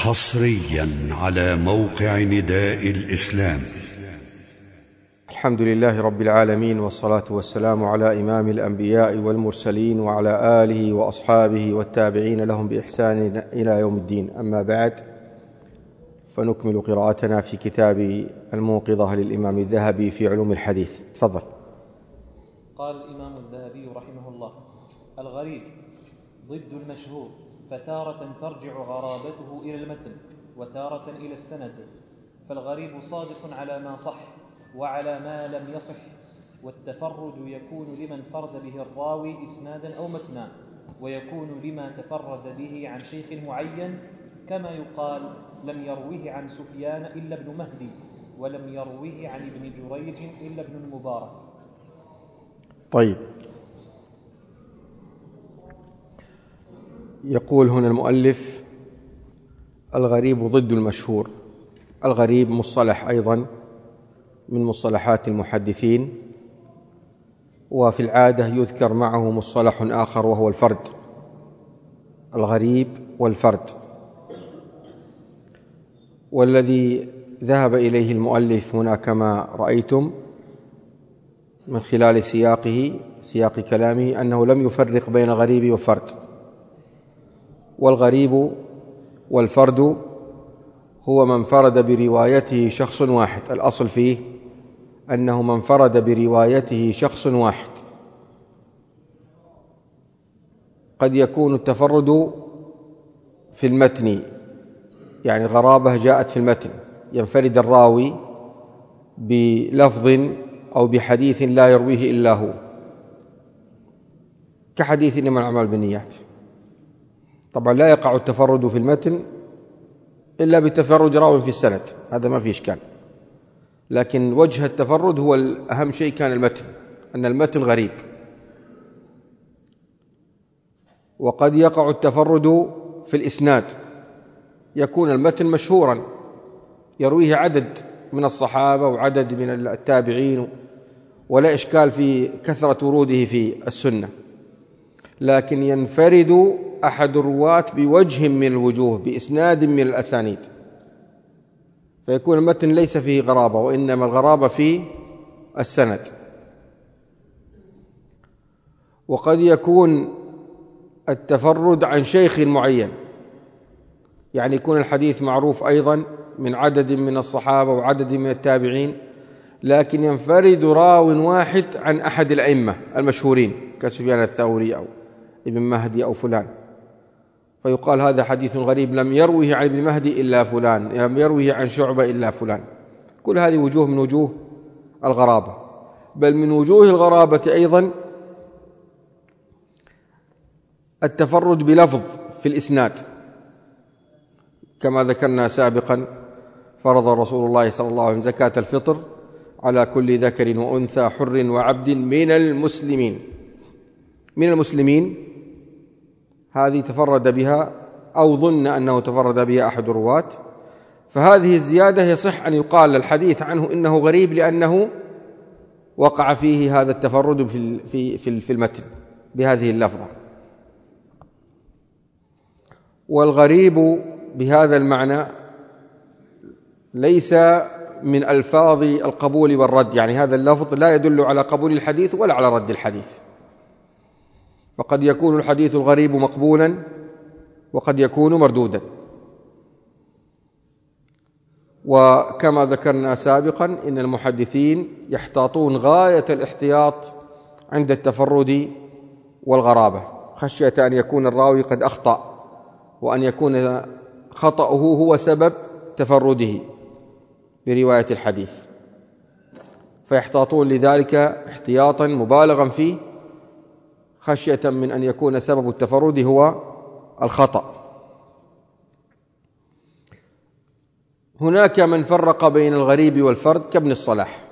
حصريا على موقع نداء الإسلام. الحمد لله رب العالمين، والصلاة والسلام على إمام الأنبياء والمرسلين وعلى آله وأصحابه والتابعين لهم بإحسان إلى يوم الدين. أما بعد، فنكمل قراءتنا في كتاب الموقظة للإمام الذهبي في علوم الحديث. تفضل. قال الإمام الذهبي رحمه الله: الغريب ضد المشهور، فتارة ترجع غرابته إلى المتن وتارة إلى السند. فالغريب صادق على ما صح وعلى ما لم يصح، والتفرد يكون لمن فرد به الراوي إسنادا أو متنا، ويكون لما تفرد به عن شيخ معين، كما يقال: لم يروه عن سفيان إلا ابن مهدي، ولم يروه عن ابن جريج إلا ابن المبارك. طيب، يقول هنا المؤلف: الغريب ضد المشهور. الغريب مصطلح أيضا من مصطلحات المحدثين، وفي العادة يذكر معه مصطلح آخر وهو الفرد. الغريب والفرد، والذي ذهب إليه المؤلف هنا كما رأيتم من خلال سياق كلامه أنه لم يفرق بين غريب وفرد. والغريب والفرد هو من فرد بروايته شخص واحد. الأصل فيه أنه من فرد بروايته شخص واحد. قد يكون التفرد في المتن، يعني غرابة جاءت في المتن، ينفرد الراوي بلفظ أو بحديث لا يرويه إلا هو، كحديث إنما الأعمال بالنيات. طبعا لا يقع التفرد في المتن إلا بتفرد راو في السند، هذا ما في إشكال، لكن وجه التفرد هو أهم شيء كان المتن، أن المتن غريب. وقد يقع التفرد في الإسناد، يكون المتن مشهورا يرويه عدد من الصحابة وعدد من التابعين، ولا إشكال في كثرة وروده في السنة، لكن ينفرد أحد الرواة بوجه من الوجوه، بإسناد من الأسانيد، فيكون المتن ليس فيه غرابة، وإنما الغرابة في السند. وقد يكون التفرد عن شيخ معين، يعني يكون الحديث معروف أيضا من عدد من الصحابة وعدد من التابعين، لكن ينفرد راو واحد عن أحد الأئمة المشهورين كسفيان الثوري أو ابن مهدي أو فلان، فيقال هذا حديث غريب، لم يروه عن ابن مهدي إلا فلان، لم يروه عن شعبة إلا فلان. كل هذه وجوه من وجوه الغرابة. بل من وجوه الغرابة أيضا التفرد بلفظ في الإسناد، كما ذكرنا سابقا: فرض رسول الله صلى الله عليه وسلم زكاة الفطر على كل ذكر وأنثى حر وعبد من المسلمين. هذه تفرد بها أو ظن أنه تفرد بها أحد الرواة، فهذه الزيادة يصح أن يقال الحديث عنه إنه غريب، لأنه وقع فيه هذا التفرد في المتن بهذه اللفظة. والغريب بهذا المعنى ليس من ألفاظ القبول والرد، يعني هذا اللفظ لا يدل على قبول الحديث ولا على رد الحديث، فقد يكون الحديث الغريب مقبولا وقد يكون مردودا. وكما ذكرنا سابقا إن المحدثين يحتاطون غاية الاحتياط عند التفرد والغرابة، خشية أن يكون الراوي قد أخطأ، وأن يكون خطأه هو سبب تفرده برواية الحديث، فيحتاطون لذلك احتياطا مبالغا فيه، خشية من أن يكون سبب التفرد هو الخطأ. هناك من فرق بين الغريب والفرد كابن الصلاح،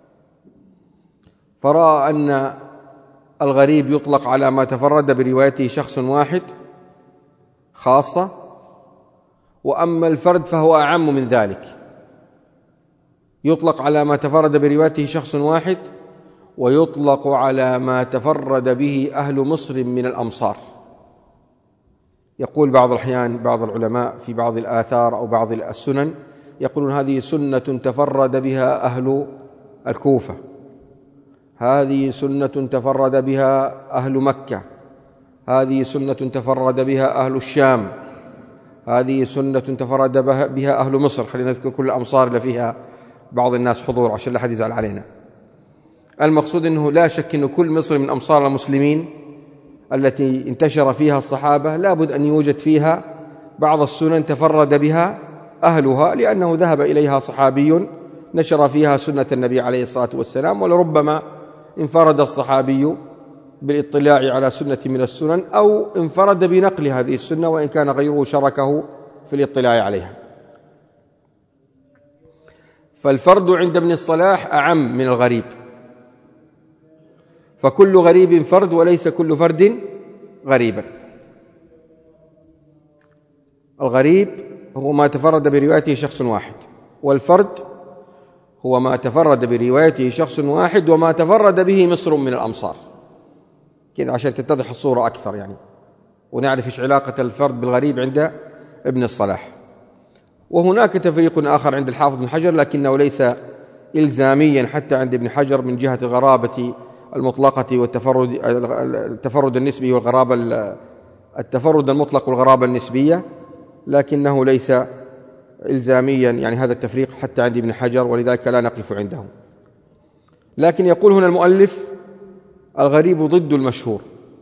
فرأى أن الغريب يطلق على ما تفرد بروايته شخص واحد خاصة، وأما الفرد فهو أعم من ذلك، يطلق على ما تفرد بروايته شخص واحد، ويطلق على ما تفرد به أهل مصر من الأمصار. يقول بعض الأحيان بعض العلماء في بعض الآثار أو بعض السنن يقولون هذه سنة تفرد بها أهل الكوفة، هذه سنة تفرد بها أهل مكة، هذه سنة تفرد بها أهل الشام، هذه سنة تفرد بها أهل مصر. خلينا نذكر كل الأمصار اللي فيها بعض الناس حضور عشان لا أحد يزعل علينا. المقصود أنه لا شك أن كل مصر من أمصار المسلمين التي انتشر فيها الصحابة لابد أن يوجد فيها بعض السنن تفرد بها أهلها، لأنه ذهب إليها صحابي نشر فيها سنة النبي عليه الصلاة والسلام، ولربما انفرد الصحابي بالاطلاع على سنة من السنن أو انفرد بنقل هذه السنة وإن كان غيره شاركه في الاطلاع عليها. فالفرد عند ابن الصلاح أعم من الغريب، فكل غريب فرد وليس كل فرد غريبا. الغريب هو ما تفرد بروايته شخص واحد، والفرد هو ما تفرد بروايته شخص واحد وما تفرد به مصر من الأمصار. كذا عشان تتضح الصورة أكثر يعني، ونعرف إيش علاقة الفرد بالغريب عند ابن الصلاح. وهناك تفريق آخر عند الحافظ بن حجر لكنه ليس إلزاميا حتى عند ابن حجر من جهة الغرابة المطلقة والتفرد النسبي والغرابة التفرد المطلق والغرابة النسبية، لكنه ليس إلزاميا يعني هذا التفريق حتى عند ابن حجر، ولذلك لا نقف عنده. لكن يقول هنا المؤلف الغريب ضد المشهور.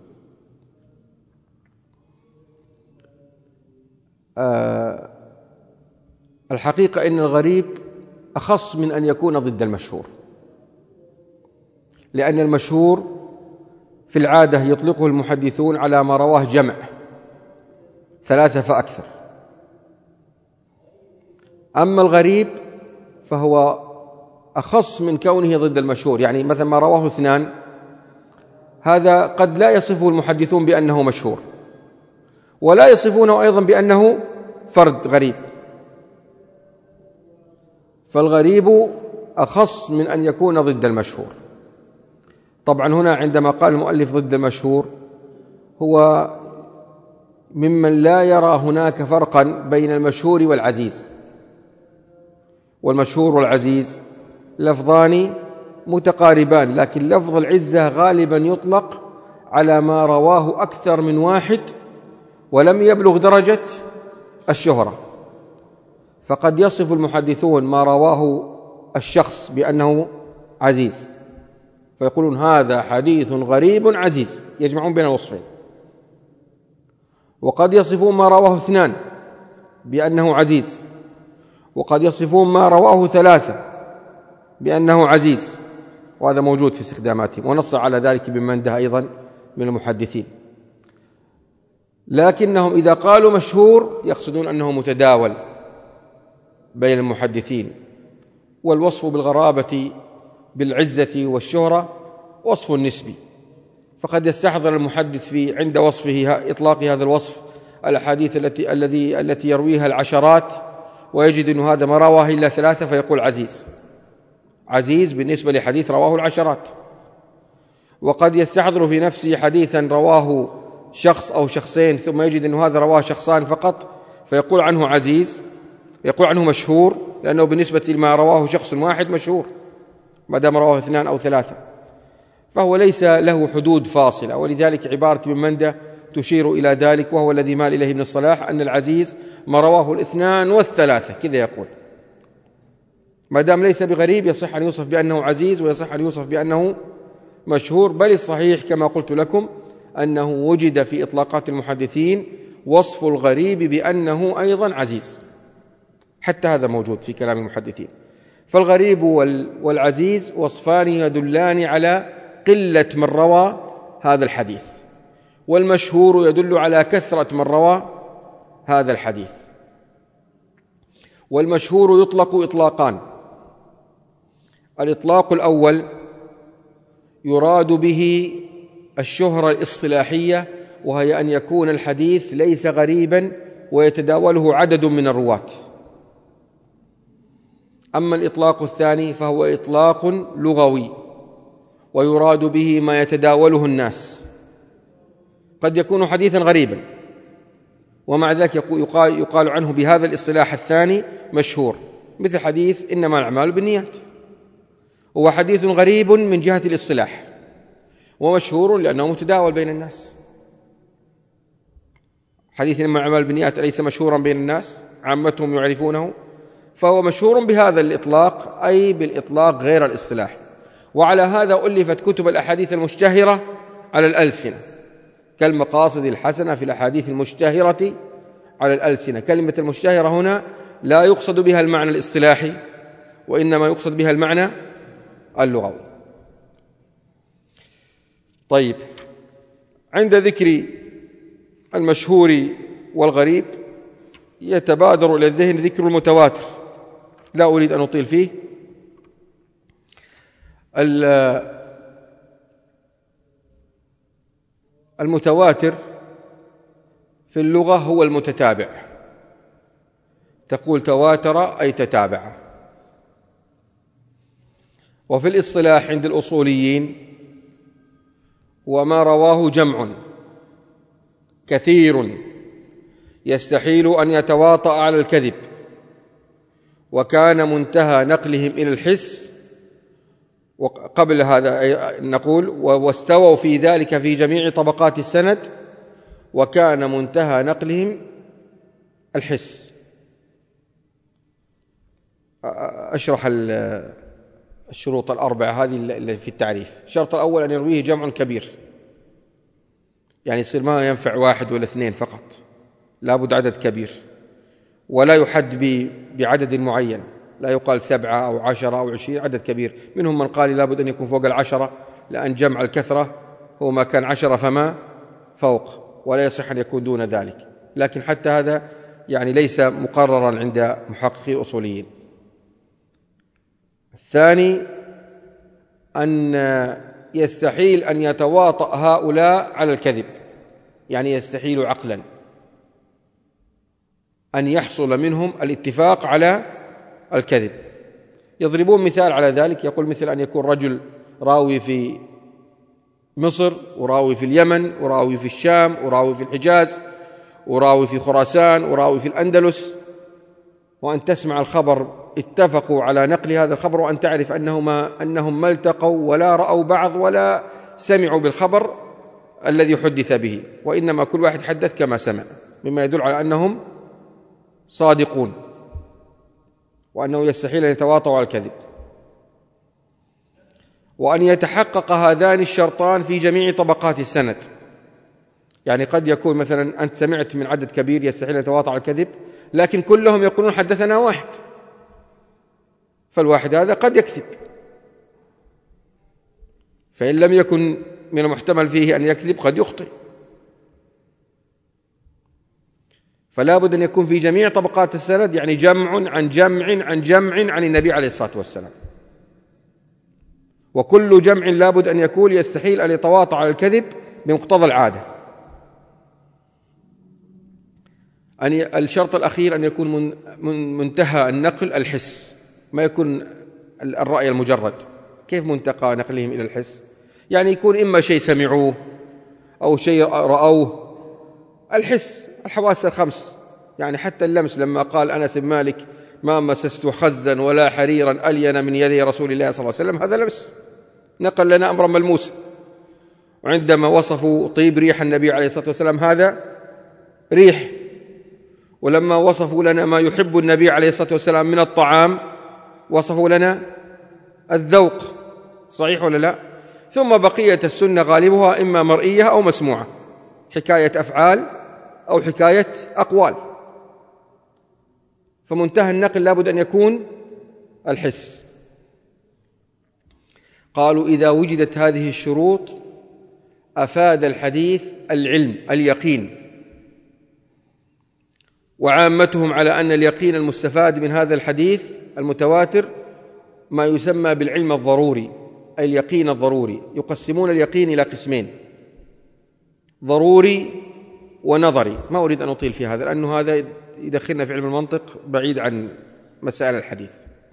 الحقيقة إن الغريب أخص من أن يكون ضد المشهور، لأن المشهور في العادة يطلقه المحدثون على ما رواه جمع 3 فأكثر. أما الغريب فهو أخص من كونه ضد المشهور، يعني مثلا ما رواه 2 هذا قد لا يصفه المحدثون بأنه مشهور، ولا يصفونه أيضا بأنه فرد غريب. فالغريب أخص من أن يكون ضد المشهور. طبعا هنا عندما قال المؤلف ضد المشهور هو ممن لا يرى هناك فرقا بين المشهور والعزيز، والمشهور والعزيز لفظان متقاربان، لكن لفظ العزة غالبا يطلق على ما رواه أكثر من واحد ولم يبلغ درجة الشهرة. فقد يصف المحدثون ما رواه الشخص بأنه عزيز، فيقولون هذا حديث غريب عزيز، يجمعون بين الوصفين. وقد يصفون ما رواه 2 بأنه عزيز، وقد يصفون ما رواه 3 بأنه عزيز، وهذا موجود في استخداماتهم، ونص على ذلك ابن منده أيضا من المحدثين. لكنهم إذا قالوا مشهور يقصدون أنه متداول بين المحدثين، والوصف بالغرابة بالعزة والشهرة وصف نسبي، فقد يستحضر المحدث في عند وصفه إطلاق هذا الوصف الأحاديث التي يرويها العشرات ويجد أن هذا ما رواه إلا 3 فيقول عزيز، عزيز بالنسبة لحديث رواه العشرات. وقد يستحضر في نفسه حديثا رواه شخص أو شخصين ثم يجد أن هذا رواه شخصان فقط فيقول عنه عزيز، يقول عنه مشهور، لأنه بالنسبة لما رواه شخص واحد مشهور ما دام رواه 2 أو 3، فهو ليس له حدود فاصلة. ولذلك عبارة ابن منده تشير إلى ذلك، وهو الذي مال إليه ابن الصلاح أن العزيز ما رواه 2 و3 كذا يقول، ما دام ليس بغريب يصح أن يوصف بأنه عزيز ويصح أن يوصف بأنه مشهور. بل الصحيح كما قلت لكم أنه وجد في إطلاقات المحدثين وصف الغريب بأنه أيضا عزيز، حتى هذا موجود في كلام المحدثين. فالغريب والعزيز وصفان يدلان على قلة من روى هذا الحديث، والمشهور يدل على كثرة من روى هذا الحديث. والمشهور يطلق إطلاقان: الإطلاق الأول يراد به الشهرة الاصطلاحية، وهي أن يكون الحديث ليس غريبا ويتداوله عدد من الرواة. أما الإطلاق الثاني فهو إطلاق لغوي، ويراد به ما يتداوله الناس. قد يكون حديثا غريبا ومع ذلك يقال عنه بهذا الاصطلاح الثاني مشهور، مثل حديث إنما الأعمال بالنيات، هو حديث غريب من جهة الاصطلاح ومشهور لأنه متداول بين الناس. حديث إنما الأعمال بالنيات ليس مشهورا بين الناس، عامتهم يعرفونه، فهو مشهور بهذا الإطلاق، أي بالإطلاق غير الاصطلاح. وعلى هذا ألفت كتب الأحاديث المشتهرة على الألسنة، كالمقاصد الحسنة في الأحاديث المشتهرة على الألسنة. كلمة المشتهرة هنا لا يقصد بها المعنى الاصطلاحي، وإنما يقصد بها المعنى اللغوي. طيب، عند ذكر المشهور والغريب يتبادر إلى الذهن ذكر المتواتر، لا أريد أن أطيل فيه. المتواتر في اللغة هو المتتابع، تقول تواتر أي تتابع. وفي الاصطلاح عند الأصوليين وما رواه جمع كثير يستحيل أن يتواطأ على الكذب، وكان منتهى نقلهم إلى الحس. وقبل هذا نقول واستووا في ذلك في جميع طبقات السند، وكان منتهى نقلهم الحس. أشرح الشروط الأربعة هذه اللي في التعريف. الشرط الأول أن يرويه جمع كبير، يعني يصير ما ينفع واحد ولا اثنين فقط، لابد عدد كبير، ولا يحد بعدد معين، لا يقال 7 أو 10 أو 20، عدد كبير. منهم من قال لابد أن يكون فوق 10، لأن جمع الكثرة هو ما كان 10 فما فوق، ولا يصح أن يكون دون ذلك. لكن حتى هذا يعني ليس مقررا عند محققي الأصوليين. الثاني أن يستحيل أن يتواطأ هؤلاء على الكذب، يعني يستحيل عقلا أن يحصل منهم الاتفاق على الكذب. يضربون مثال على ذلك، يقول مثل أن يكون رجل راوي في مصر، وراوي في اليمن، وراوي في الشام، وراوي في الحجاز، وراوي في خراسان، وراوي في الأندلس، وأن تسمع الخبر اتفقوا على نقل هذا الخبر، وأن تعرف أنهم ما التقوا ولا رأوا بعض ولا سمعوا بالخبر الذي حدث به، وإنما كل واحد حدث كما سمع، مما يدل على أنهم صادقون، وأنه يستحيل أن يتواطؤوا على الكذب. وأن يتحقق هذان الشرطان في جميع طبقات السند، يعني قد يكون مثلا أنت سمعت من عدد كبير يستحيل أن يتواطأ على الكذب، لكن كلهم يقولون حدثنا واحد، فالواحد هذا قد يكذب، فإن لم يكن من المحتمل فيه أن يكذب قد يخطئ. فلا بد أن يكون في جميع طبقات السند، يعني جمع عن جمع عن جمع عن النبي عليه الصلاة والسلام، وكل جمع لا بد أن يكون يستحيل أن يتواطأ على الكذب بمقتضى العادة. الشرط الأخير أن يكون منتهى النقل الحس، ما يكون الرأي المجرد. كيف منتهى نقلهم إلى الحس؟ يعني يكون إما شيء سمعوه أو شيء رأوه. الحس الحواس الخمس، يعني حتى اللمس، لما قال أنس بن مالك ما مسست خزا ولا حريرا ألين من يدي رسول الله صلى الله عليه وسلم، هذا لمس، نقل لنا أمرا ملموسا. وعندما وصفوا طيب ريح النبي عليه الصلاة والسلام هذا ريح، ولما وصفوا لنا ما يحب النبي عليه الصلاة والسلام من الطعام وصفوا لنا الذوق، صحيح ولا لا؟ ثم بقية السنة غالبها إما مرئية أو مسموعة، حكاية أفعال أو حكاية أقوال، فمنتهى النقل لابد أن يكون الحس. قالوا إذا وجدت هذه الشروط أفاد الحديث العلم اليقين، وعامتهم على أن اليقين المستفاد من هذا الحديث المتواتر ما يسمى بالعلم الضروري، أي اليقين الضروري. يقسمون اليقين إلى قسمين: ضروري ونظري. ما أريد أن أطيل في هذا لأنه هذا يدخلنا في علم المنطق بعيد عن مسائل الحديث.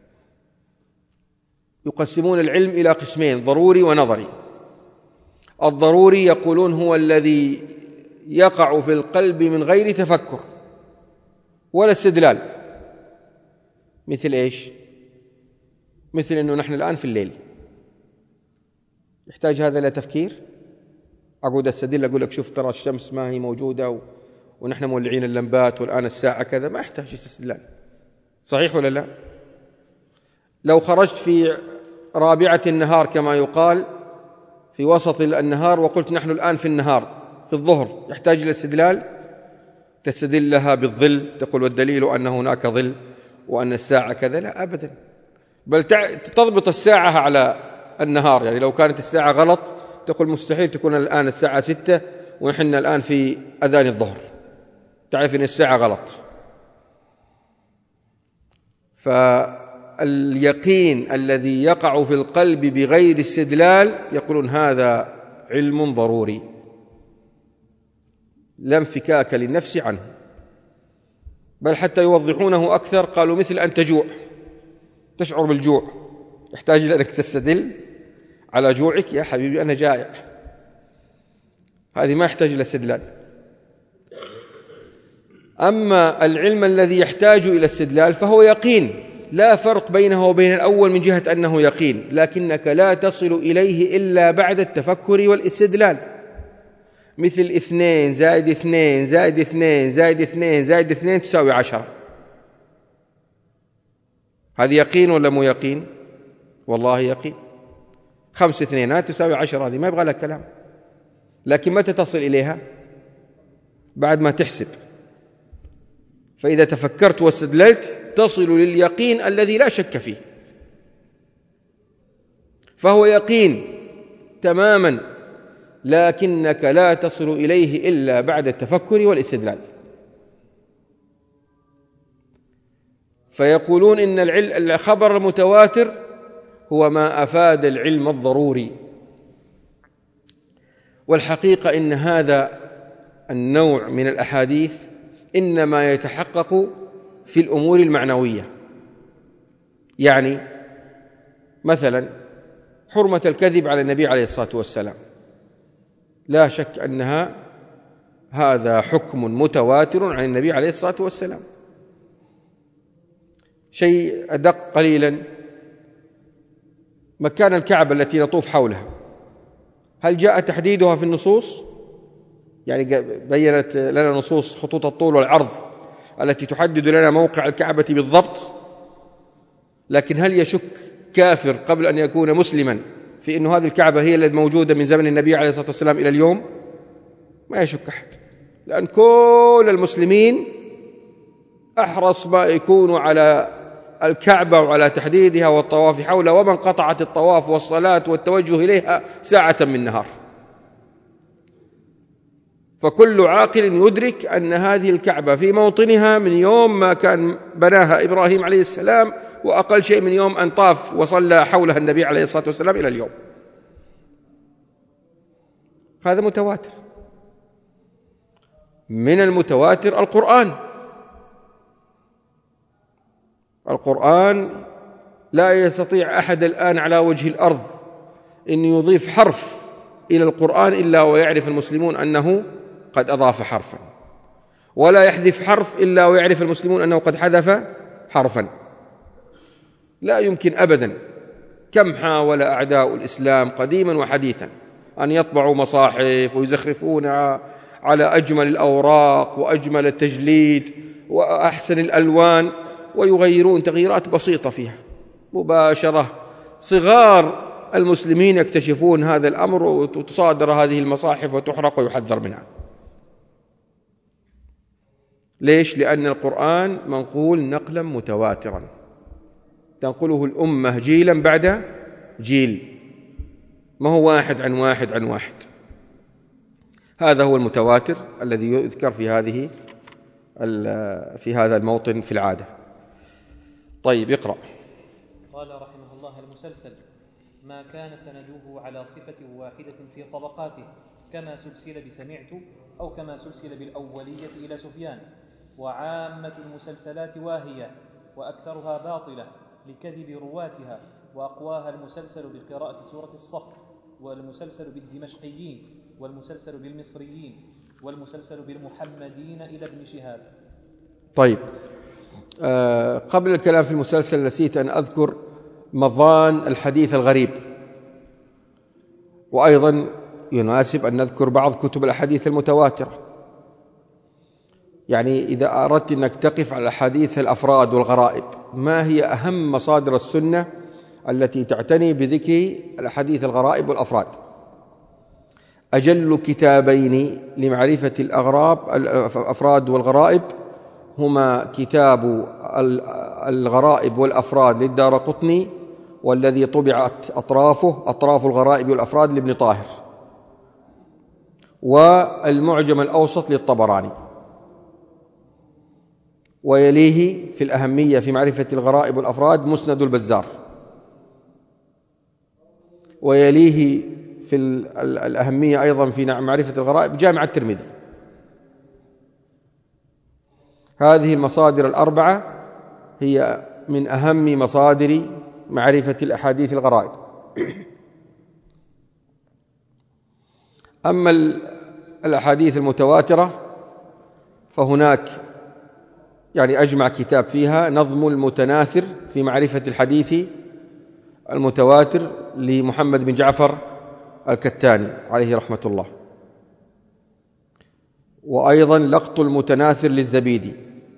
يقسمون العلم إلى قسمين: ضروري ونظري. الضروري يقولون هو الذي يقع في القلب من غير تفكر ولا استدلال. مثل إيش؟ مثل أنه نحن الآن في الليل، يحتاج هذا إلى تفكير؟ أقعد أستدل أقول لك شوف ترى الشمس ما هي موجودة ونحن مولعين اللمبات والآن الساعة كذا، ما يحتاج استدلال. صحيح ولا لا؟ لو خرجت في رابعة النهار كما يقال في وسط النهار وقلت نحن الآن في النهار في الظهر، يحتاج إلى استدلال؟ تستدل لها بالظل، تقول والدليل أن هناك ظل وأن الساعة كذا؟ لا أبدا، بل تضبط الساعة على النهار. يعني لو كانت الساعة غلط تقول مستحيل تكون الآن الساعة 6 ونحن الآن في أذان الظهر، تعرف أن الساعة غلط. فاليقين الذي يقع في القلب بغير استدلال يقولون هذا علم ضروري لا انفكاك للنفس عنه، بل حتى يوضحونه أكثر قالوا مثل أن تجوع، تشعر بالجوع، يحتاج إلى أنك تستدل على جوعك؟ يا حبيبي أنا جائع، هذه ما يحتاج إلى استدلال. أما العلم الذي يحتاج إلى استدلال فهو يقين، لا فرق بينه وبين الأول من جهة أنه يقين، لكنك لا تصل إليه إلا بعد التفكر والاستدلال. مثل 2 زائد 2 زائد 2 زائد 2 زائد 2 تساوي 10، هذه يقين ولا مو يقين؟ والله يقين. 5 اثنينات تساوي 10، هذه ما يبغى لها كلام، لكن متى تصل إليها؟ بعد ما تحسب. فإذا تفكرت واستدللت تصل لليقين الذي لا شك فيه، فهو يقين تماما، لكنك لا تصل إليه إلا بعد التفكر والاستدلال. فيقولون إن الخبر المتواتر هو ما أفاد العلم الضروري، والحقيقة إن هذا النوع من الأحاديث إنما يتحقق في الأمور المعنوية. يعني مثلا حرمة الكذب على النبي عليه الصلاة والسلام، لا شك أنها هذا حكم متواتر عن النبي عليه الصلاة والسلام. شيء أدق قليلا، مكان الكعبة التي نطوف حولها، هل جاء تحديدها في النصوص؟ يعني بيّنت لنا نصوص خطوط الطول والعرض التي تحدد لنا موقع الكعبة بالضبط، لكن هل يشك كافر قبل أن يكون مسلما في أن هذه الكعبة هي التي موجودة من زمن النبي عليه الصلاة والسلام إلى اليوم؟ ما يشك أحد، لأن كل المسلمين أحرص ما يكونوا على الكعبة وعلى تحديدها والطواف حولها، ومن قطعت الطواف والصلاة والتوجه إليها ساعة من نهار. فكل عاقل يدرك أن هذه الكعبة في موطنها من يوم ما كان بناها إبراهيم عليه السلام، وأقل شيء من يوم أن طاف وصلى حولها النبي عليه الصلاة والسلام إلى اليوم. هذا متواتر. من المتواتر القرآن لا يستطيع أحد الآن على وجه الأرض أن يضيف حرف إلى القرآن إلا ويعرف المسلمون أنه قد أضاف حرفا، ولا يحذف حرف إلا ويعرف المسلمون أنه قد حذف حرفا. لا يمكن أبدا. كم حاول أعداء الإسلام قديما وحديثا أن يطبعوا مصاحف ويزخرفونها على أجمل الأوراق وأجمل التجليد وأحسن الألوان، ويغيرون تغييرات بسيطة فيها مباشرة. صغار المسلمين يكتشفون هذا الأمر وتصادر هذه المصاحف وتحرق ويحذر منها. ليش؟ لأن القرآن منقول نقلا متواترا تنقله الأمة جيلا بعد جيل، ما هو واحد عن واحد عن واحد. هذا هو المتواتر الذي يذكر في هذا الموطن في العادة. طيب اقرأ. قال رحمه الله: المسلسل ما كان سنده على صفة واحدة في طبقاته، كما سلسل بسمعت أو كما سلسل بالأولية إلى سفيان. وعامة المسلسلات واهية، وأكثرها باطلة لكذب رواتها، وأقواها المسلسل بقراءة سورة الصف، والمسلسل بالدمشقيين، والمسلسل بالمصريين، والمسلسل بالمحمدين إلى ابن شهاب. طيب، قبل الكلام في المسلسل نسيت أن أذكر مضان الحديث الغريب، وأيضا يناسب أن نذكر بعض كتب الأحاديث المتواترة. يعني إذا أردت أنك تقف على أحاديث الأفراد والغرائب، ما هي أهم مصادر السنة التي تعتني بذكر الأحاديث الغرائب والأفراد؟ أجل كتابين لمعرفة الأفراد والغرائب هما كتاب الغرائب والأفراد للدارقطني، والذي طبعت أطراف الغرائب والأفراد لابن طاهر، والمعجم الأوسط للطبراني. ويليه في الأهمية في معرفة الغرائب والأفراد مسند البزار، ويليه في الأهمية أيضا في معرفة الغرائب جامع الترمذي. هذه المصادر الأربعة هي من أهم مصادر معرفة الأحاديث الغرائب. أما الأحاديث المتواترة فهناك يعني أجمع كتاب فيها نظم المتناثر في معرفة الحديث المتواتر لمحمد بن جعفر الكتاني عليه رحمة الله، وأيضا لقط المتناثر للزبيدي،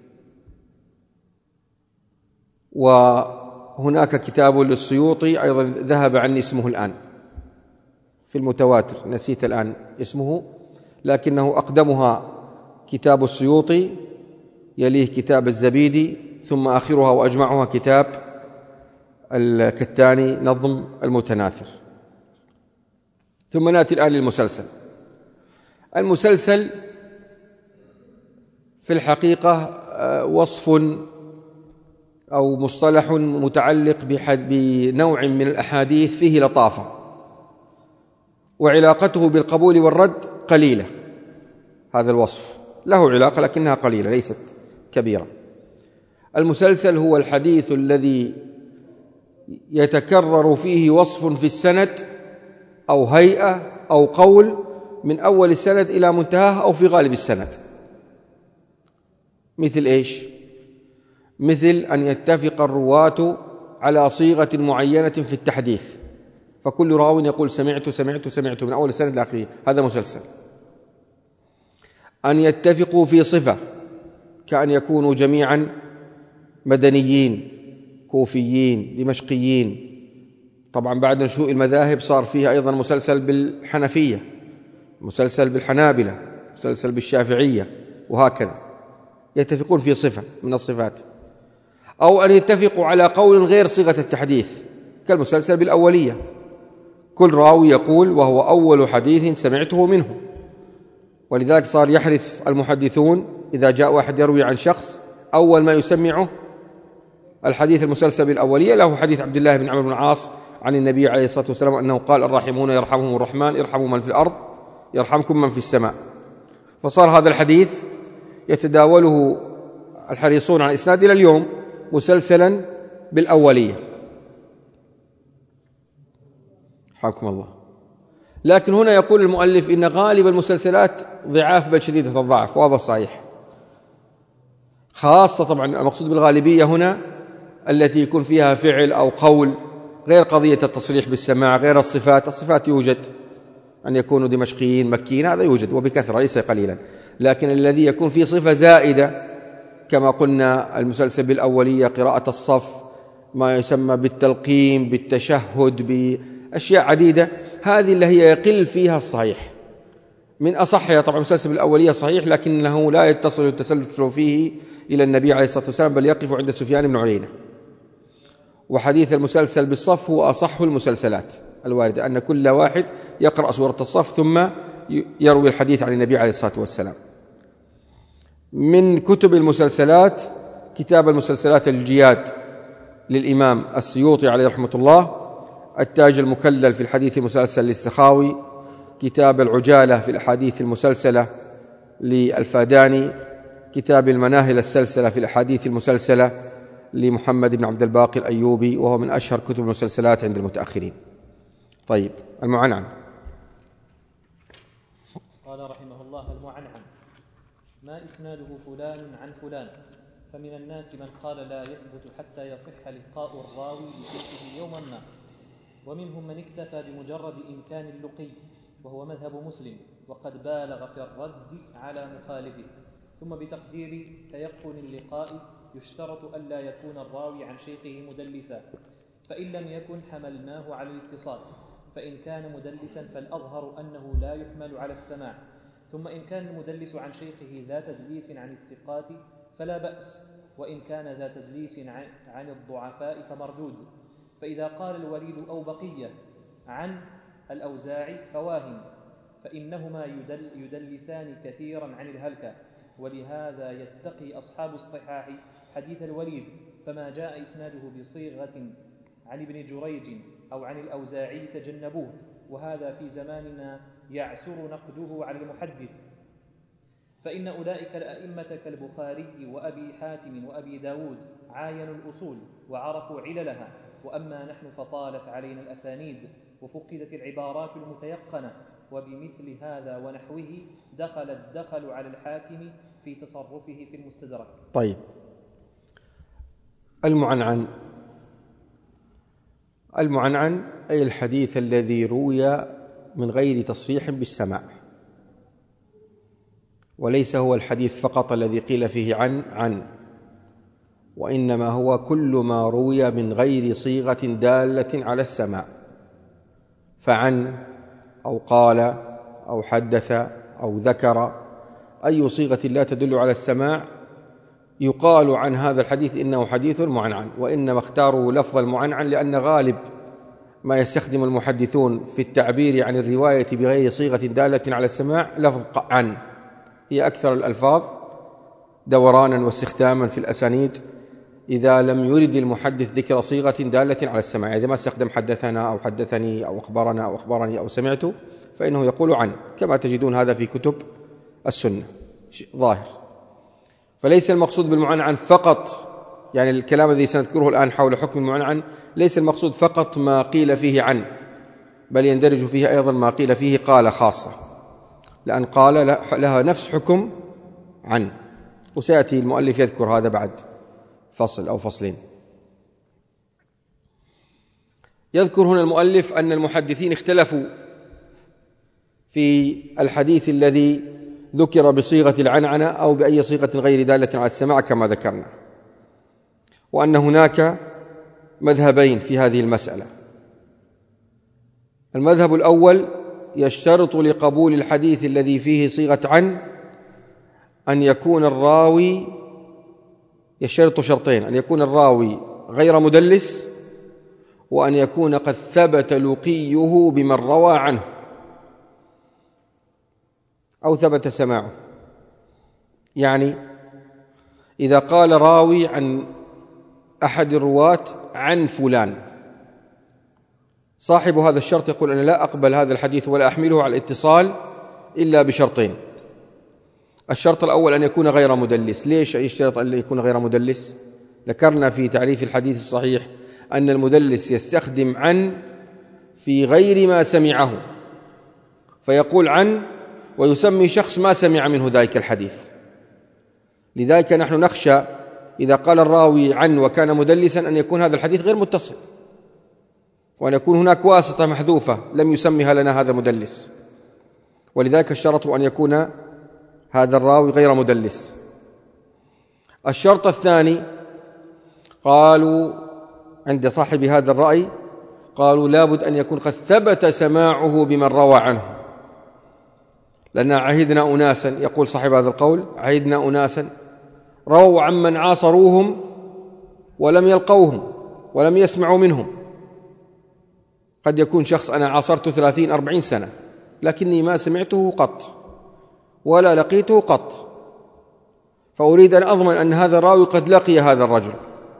وهناك كتاب للسيوطي أيضا ذهب عني اسمه الآن في المتواتر، نسيت الآن اسمه، لكنه أقدمها كتاب السيوطي، يليه كتاب الزبيدي، ثم آخرها وأجمعها كتاب الكتاني نظم المتناثر. ثم نأتي الآن للمسلسل. المسلسل في الحقيقة وصف أو مصطلح متعلق بنوع من الأحاديث فيه لطافة، وعلاقته بالقبول والرد قليلة. هذا الوصف له علاقة لكنها قليلة ليست كبيرة. المسلسل هو الحديث الذي يتكرر فيه وصف في السند أو هيئة أو قول من أول السند إلى منتهاه أو في غالب السند. مثل إيش؟ مثل أن يتفق الرواة على صيغة معينة في التحديث، فكل راو يقول سمعت سمعت سمعت من أول السند لآخره، هذا مسلسل. أن يتفقوا في صفة، كأن يكونوا جميعا مدنيين كوفيين دمشقيين. طبعا بعد نشوء المذاهب صار فيها أيضا مسلسل بالحنفية، مسلسل بالحنابلة، مسلسل بالشافعية، وهكذا يتفقون في صفة من الصفات. أو أن يتفقوا على قول غير صيغة التحديث كالمسلسل بالأولية، كل راوي يقول وهو أول حديث سمعته منه. ولذلك صار يحرص المحدثون إذا جاء واحد يروي عن شخص أول ما يسمعه الحديث المسلسل بالأولية له حديث عبد الله بن عمرو بن العاص عن النبي عليه الصلاة والسلام أنه قال الراحمون يرحمهم الرحمن ارحموا من في الأرض يرحمكم من في السماء. فصار هذا الحديث يتداوله الحريصون على الإسناد إلى اليوم مسلسلا بالأولية. حكم الله. لكن هنا يقول المؤلف إن غالب المسلسلات ضعاف بل شديدة الضعف، وهذا صحيح. خاصة طبعا المقصود بالغالبية هنا التي يكون فيها فعل أو قول، غير قضية التصريح بالسماع، غير الصفات يوجد، أن يكونوا دمشقيين مكيين هذا يوجد وبكثرة ليس قليلا، لكن الذي يكون فيه صفة زائدة كما قلنا المسلسل بالأولية، قراءة الصف، ما يسمى بالتلقيم، بالتشهد، بأشياء عديدة، هذه اللي هي يقل فيها الصحيح. من أصحها طبعا المسلسل بالأولية صحيح، لكنه لا يتصل التسلسل فيه إلى النبي عليه الصلاة والسلام، بل يقف عند سفيان بن عيينة. وحديث المسلسل بالصف هو أصح المسلسلات الواردة، أن كل واحد يقرأ سورة الصف ثم يروي الحديث عن النبي عليه الصلاة والسلام. من كتب المسلسلات كتاب المسلسلات الجياد للإمام السيوطي عليه رحمة الله، التاج المكلل في الحديث المسلسل للسخاوي، كتاب العجالة في الأحاديث المسلسلة للفاداني، كتاب المناهل السلسلة في الأحاديث المسلسلة لمحمد بن عبد الباقي الأيوبي، وهو من أشهر كتب المسلسلات عند المتأخرين. طيب، المعنعن. قال رحمه الله الله المعنعن ما إسناده فلان عن فلان، فمن الناس من قال لا يثبت حتى يصح لقاء الراوي بشيخه يوما ما، ومنهم من اكتفى بمجرد إمكان اللقي وهو مذهب مسلم، وقد بالغ في الرد على مخالفه. ثم بتقدير تيقن اللقاء يشترط ألا يكون الراوي عن شيخه مدلسا، فإن لم يكن حملناه على الاتصال، فإن كان مدلسا فالأظهر أنه لا يحمل على السماع. ثم إن كان المدلس عن شيخه ذا تدليس عن الثقات فلا بأس، وإن كان ذا تدليس عن الضعفاء فمردود. فإذا قال الوليد أو بقية عن الأوزاعي فواهم، فإنهما يدلسان كثيرا عن الهلكة، ولهذا يتقي أصحاب الصحاح حديث الوليد، فما جاء إسناده بصيغة عن ابن جريج أو عن الأوزاعي تجنبوه، وهذا في زماننا يعسر نقده على المحدث، فإن أولئك الأئمة كالبخاري وأبي حاتم وأبي داود عاينوا الأصول وعرفوا عللها، وأما نحن فطالت علينا الأسانيد وفقدت العبارات المتيقنة، وبمثل هذا ونحوه دخل الدخل على الحاكم في تصرفه في المستدرك. طيب، المعنعن أي الحديث الذي روي من غير تصريح بالسماع، وليس هو الحديث فقط الذي قيل فيه عن، وإنما هو كل ما روي من غير صيغة دالة على السماع، فعن أو قال أو حدث أو ذكر، أي صيغة لا تدل على السماع يقال عن هذا الحديث إنه حديث معنعن. وإنما اختاروا لفظ المعنعن لأن غالب ما يستخدم المحدثون في التعبير عن الرواية بغير صيغة دالة على السماع لفظ عن، هي أكثر الألفاظ دورانا واستخداما في الأسانيد إذا لم يرد المحدث ذكر صيغة دالة على السماع. إذا ما استخدم حدثنا أو حدثني أو أخبرنا أو أخبرني أو سمعت فإنه يقول عن، كما تجدون هذا في كتب السنة ظاهر. فليس المقصود بالمعنعن فقط، يعني الكلام الذي سنذكره الآن حول حكم المعنعن ليس المقصود فقط ما قيل فيه عن، بل يندرج فيه أيضا ما قيل فيه قال خاصة، لأن قال لها نفس حكم عن، وسيأتي المؤلف يذكر هذا بعد فصل أو فصلين. يذكر هنا المؤلف أن المحدثين اختلفوا في الحديث الذي ذكر بصيغة العنعنة أو بأي صيغة غير دالة على السماع كما ذكرنا، وأن هناك مذهبين في هذه المسألة. المذهب الأول يشترط لقبول الحديث الذي فيه صيغة عن أن يكون الراوي، يشترط شرطين: أن يكون الراوي غير مدلس، وأن يكون قد ثبت لقيه بمن روى عنه أو ثبت سماعه. يعني إذا قال راوي عن أحد الرواة عن فلان، صاحب هذا الشرط يقول أنا لا أقبل هذا الحديث ولا أحمله على الاتصال إلا بشرطين. الشرط الأول أن يكون غير مدلس. ليش يشترط أن يكون غير مدلس؟ ذكرنا في تعريف الحديث الصحيح أن المدلس يستخدم عن في غير ما سمعه، فيقول عن ويسمي شخص ما سمع منه ذلك الحديث. لذلك نحن نخشى إذا قال الراوي عن وكان مدلسا أن يكون هذا الحديث غير متصل، وأن يكون هناك واسطة محذوفة لم يسمها لنا هذا المدلس، ولذلك اشترطوا أن يكون هذا الراوي غير مدلس. الشرط الثاني قالوا عند صاحب هذا الرأي، قالوا لابد أن يكون قد ثبت سماعه بمن روى عنه، لأن عهدنا أناسا، يقول صاحب هذا القول عهدنا أناسا رووا عمن عاصروهم ولم يلقوهم ولم يسمعوا منهم. قد يكون شخص أنا عاصرته 30-40 سنة لكني ما سمعته قط ولا لقيته قط، فأريد أن أضمن أن هذا الراوي قد لقي هذا الرجل.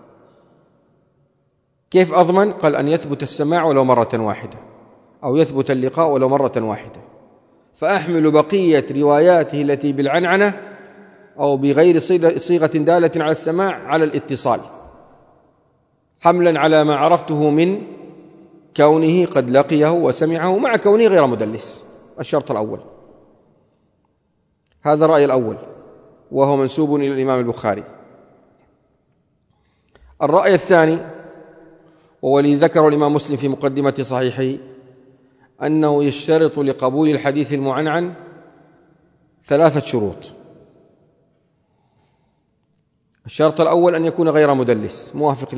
كيف أضمن؟ قال أن يثبت السماع ولو مرة واحدة، أو يثبت اللقاء ولو مرة واحدة، فأحمل بقية رواياته التي بالعنعنة أو بغير صيغة دالة على السماع على الاتصال، حملا على ما عرفته من كونه قد لقيه وسمعه مع كونه غير مدلس. الشرط الأول. هذا الرأي الأول وهو منسوب إلى الإمام البخاري. الرأي الثاني وهو الذي ذكره الإمام مسلم في مقدمة صحيحه أنه يشترط لقبول الحديث المعنعن 3 شروط. الشرط الأول أن يكون غير مدلس موافق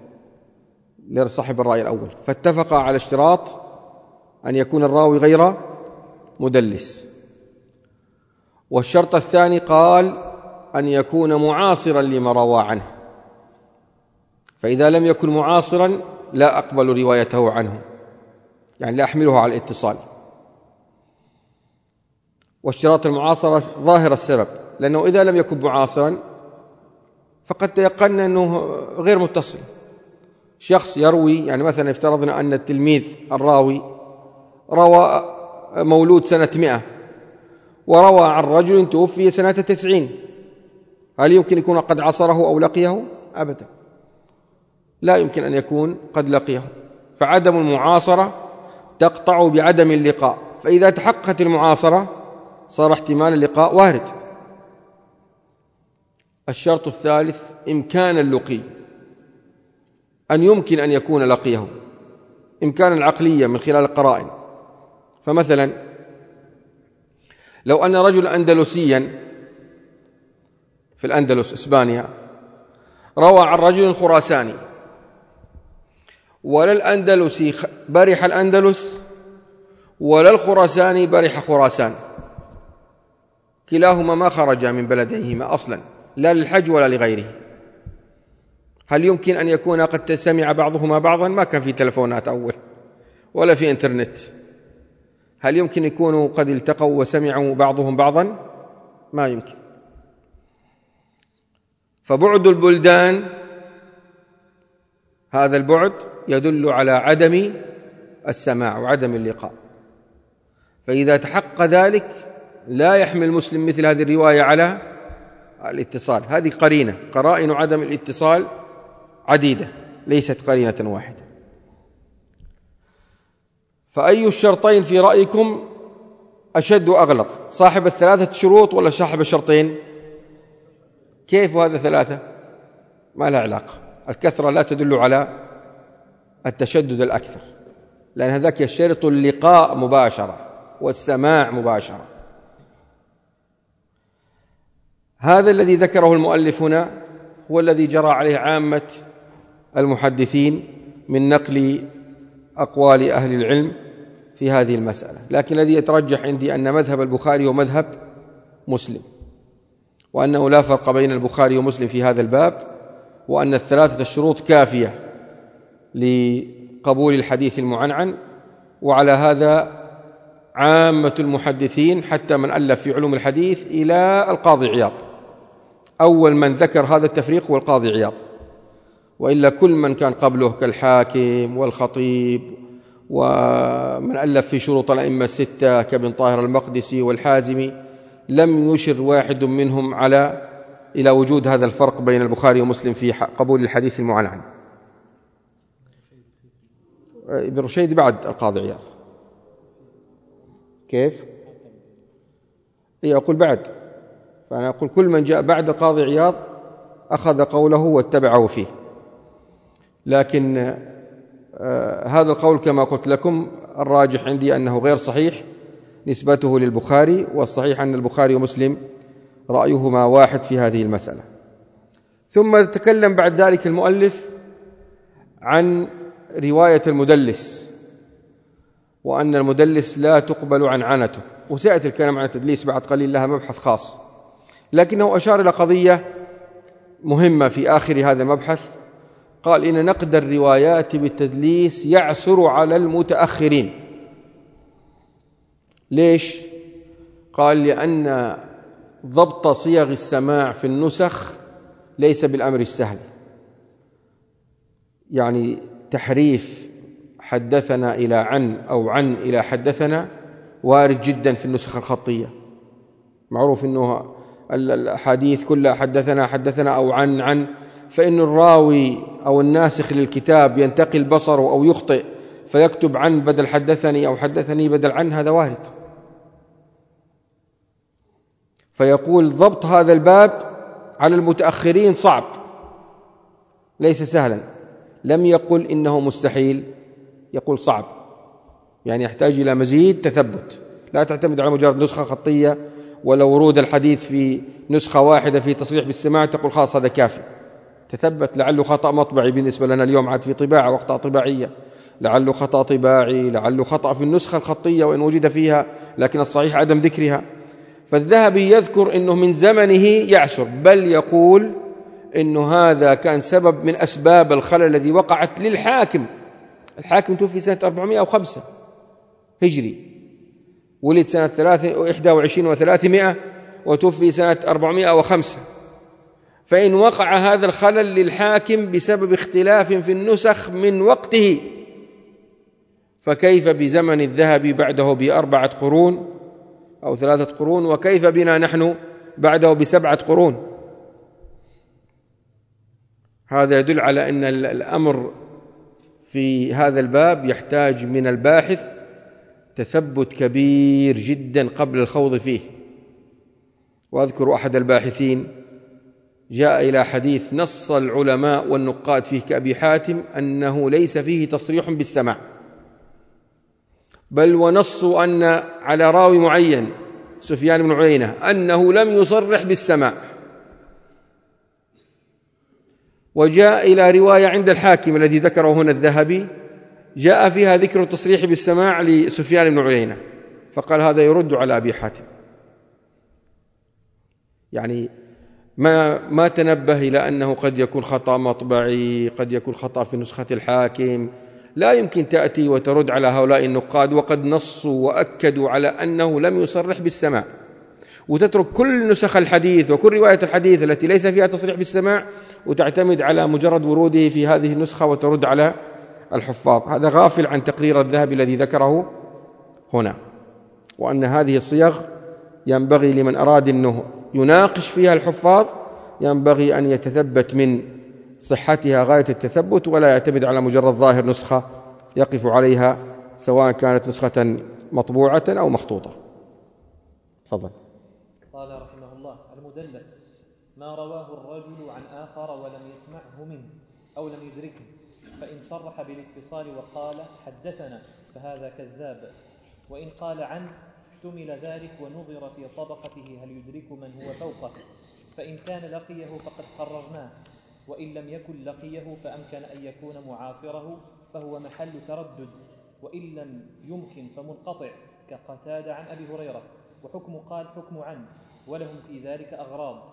لصاحب الرأي الأول، فاتفق على اشتراط أن يكون الراوي غير مدلس. والشرط الثاني قال أن يكون معاصرا لما روى عنه، فإذا لم يكن معاصرا لا أقبل روايته عنه، يعني لا أحمله على الاتصال. واشتراط المعاصرة ظاهر السبب، لأنه إذا لم يكن معاصرا فقد تيقنا أنه غير متصل. شخص يروي، يعني مثلا افترضنا أن التلميذ الراوي روى مولود سنة 100 وروى عن رجل توفي سنة 90، هل يمكن يكون قد عصره أو لقيه؟ أبدا، لا يمكن أن يكون قد لقيه، فعدم المعاصرة تقطع بعدم اللقاء، فإذا تحققت المعاصرة صار احتمال اللقاء وارد. الشرط الثالث إمكان اللقي، أن يمكن أن يكون لقيه إمكانا عقليا من خلال القرائن. فمثلا لو أن رجلا أندلسيا في الأندلس إسبانيا روى عن رجل خراساني، ولا الأندلسي برح الأندلس ولا الخراساني برح خراسان، كلاهما ما خرج من بلديهما أصلا، لا للحج ولا لغيره، هل يمكن أن يكون قد سمع بعضهما بعضا؟ ما كان في تلفونات أول ولا في إنترنت، هل يمكن يكونوا قد التقوا وسمعوا بعضهم بعضا؟ ما يمكن. فبعد البلدان، هذا البعد يدل على عدم السماع وعدم اللقاء، فإذا تحقق ذلك لا يحمل المسلم مثل هذه الرواية على الاتصال. هذه قرينة، قرائن عدم الاتصال عديدة ليست قرينة واحدة. فأي الشرطين في رأيكم أشد وأغلظ، صاحب 3 شروط ولا صاحب الشرطين؟ كيف هذا 3؟ ما له علاقة، الكثرة لا تدل على التشدد الأكثر، لأن هذاك يشترط اللقاء مباشرة والسماع مباشرة. هذا الذي ذكره المؤلف هنا هو الذي جرى عليه عامة المحدثين من نقل أقوال أهل العلم في هذه المسألة، لكن الذي يترجح عندي أن مذهب البخاري ومذهب مسلم، وأنه لا فرق بين البخاري ومسلم في هذا الباب، وأن 3 شروط كافية لقبول الحديث المعنعن. وعلى هذا عامة المحدثين حتى من ألف في علوم الحديث إلى القاضي عياض، أول من ذكر هذا التفريق هو القاضي عياض، وإلا كل من كان قبله كالحاكم والخطيب ومن ألف في شروط الأئمة 6 كابن طاهر المقدسي والحازمي لم يشر واحد منهم إلى وجود هذا الفرق بين البخاري ومسلم في قبول الحديث المعنعن. ابن رشيد بعد القاضي عياض. كيف؟ أقول بعد، فأنا أقول كل من جاء بعد القاضي عياض أخذ قوله واتبعه فيه، لكن هذا القول كما قلت لكم الراجح عندي أنه غير صحيح نسبته للبخاري، والصحيح أن البخاري ومسلم رأيهما واحد في هذه المسألة. ثم تكلم بعد ذلك المؤلف عن رواية المدلس، وأن المدلس لا تقبل عنعنته، وسيأتي الكلام عن التدليس بعد قليل، لها مبحث خاص، لكنه أشار إلى قضية مهمة في آخر هذا المبحث، قال إن نقد الروايات بالتدليس يعسر على المتأخرين. ليش؟ قال لأن ضبط صيغ السماع في النسخ ليس بالأمر السهل، يعني تحريف حدثنا إلى عن أو عن إلى حدثنا وارد جدا في النسخ الخطية، معروف أنه الأحاديث كلها حدثنا أو عن، فإن الراوي أو الناسخ للكتاب ينتقل بصره أو يخطئ فيكتب عن بدل حدثني أو حدثني بدل عن، هذا وارد. فيقول ضبط هذا الباب على المتأخرين صعب، ليس سهلا. لم يقل إنه مستحيل، يقول صعب، يعني يحتاج إلى مزيد تثبت. لا تعتمد على مجرد نسخة خطية ولا ورود الحديث في نسخة واحدة في تصريح بالسماع تقول خلاص هذا كافي. تثبت، لعله خطأ مطبعي بالنسبة لنا اليوم عاد في طباعة وأخطاء طباعية، لعله خطأ طباعي، لعله خطأ في النسخة الخطية وإن وجد فيها، لكن الصحيح عدم ذكرها. فالذهبي يذكر أنه من زمنه يعسر، بل يقول أنه هذا كان سبب من أسباب الخلل الذي وقعت للحاكم. الحاكم توفي سنة 405 هجري، ولد سنة 21 و300 وتوفي سنة 405. فإن وقع هذا الخلل للحاكم بسبب اختلاف في النسخ من وقته، فكيف بزمن الذهبي بعده ب4 قرون أو 3 قرون، وكيف بنا نحن بعده ب7 قرون؟ هذا يدل على أن الأمر في هذا الباب يحتاج من الباحث تثبت كبير جدا قبل الخوض فيه. وأذكر أحد الباحثين جاء إلى حديث نص العلماء والنقاد فيه كأبي حاتم أنه ليس فيه تصريح بالسماع، بل ونصوا أن على راوي معين سفيان بن عيينة أنه لم يصرح بالسماع. وجاء إلى رواية عند الحاكم الذي ذكره هنا الذهبي جاء فيها ذكر التصريح بالسماع لسفيان بن عيينة، فقال هذا يرد على أبي حاتم. يعني ما تنبه إلى أنه قد يكون خطأ مطبعي، قد يكون خطأ في نسخة الحاكم. لا يمكن تأتي وترد على هؤلاء النقاد وقد نصوا وأكدوا على أنه لم يصرح بالسماع، وتترك كل نسخ الحديث وكل رواية الحديث التي ليس فيها تصريح بالسماع وتعتمد على مجرد وروده في هذه النسخة وترد على الحفاظ. هذا غافل عن تقرير الذهبي الذي ذكره هنا، وأن هذه الصيغ ينبغي لمن أراد أنه يناقش فيها الحفاظ ينبغي أن يتثبت من صحتها غاية التثبت، ولا يعتمد على مجرد ظاهر نسخة يقف عليها سواء كانت نسخة مطبوعة أو مخطوطة. تفضل. قال رحمه الله: المدلس ما رواه الرجل عن آخر ولم يسمعه منه أو لم يدركه، فإن صرح بالاتصال وقال حدثنا فهذا كذاب، وإن قال عنه احتمل ذلك ونظر في طبقته هل يدرك من هو فوقه، فإن كان لقيه فقد قررناه، وإن لم يكن لقيه فأمكن أن يكون معاصره فهو محل تردد، وإن لم يمكن فمنقطع كقتادة عن أبي هريرة، وحكم قال حكم عنه، ولهم في ذلك أغراض.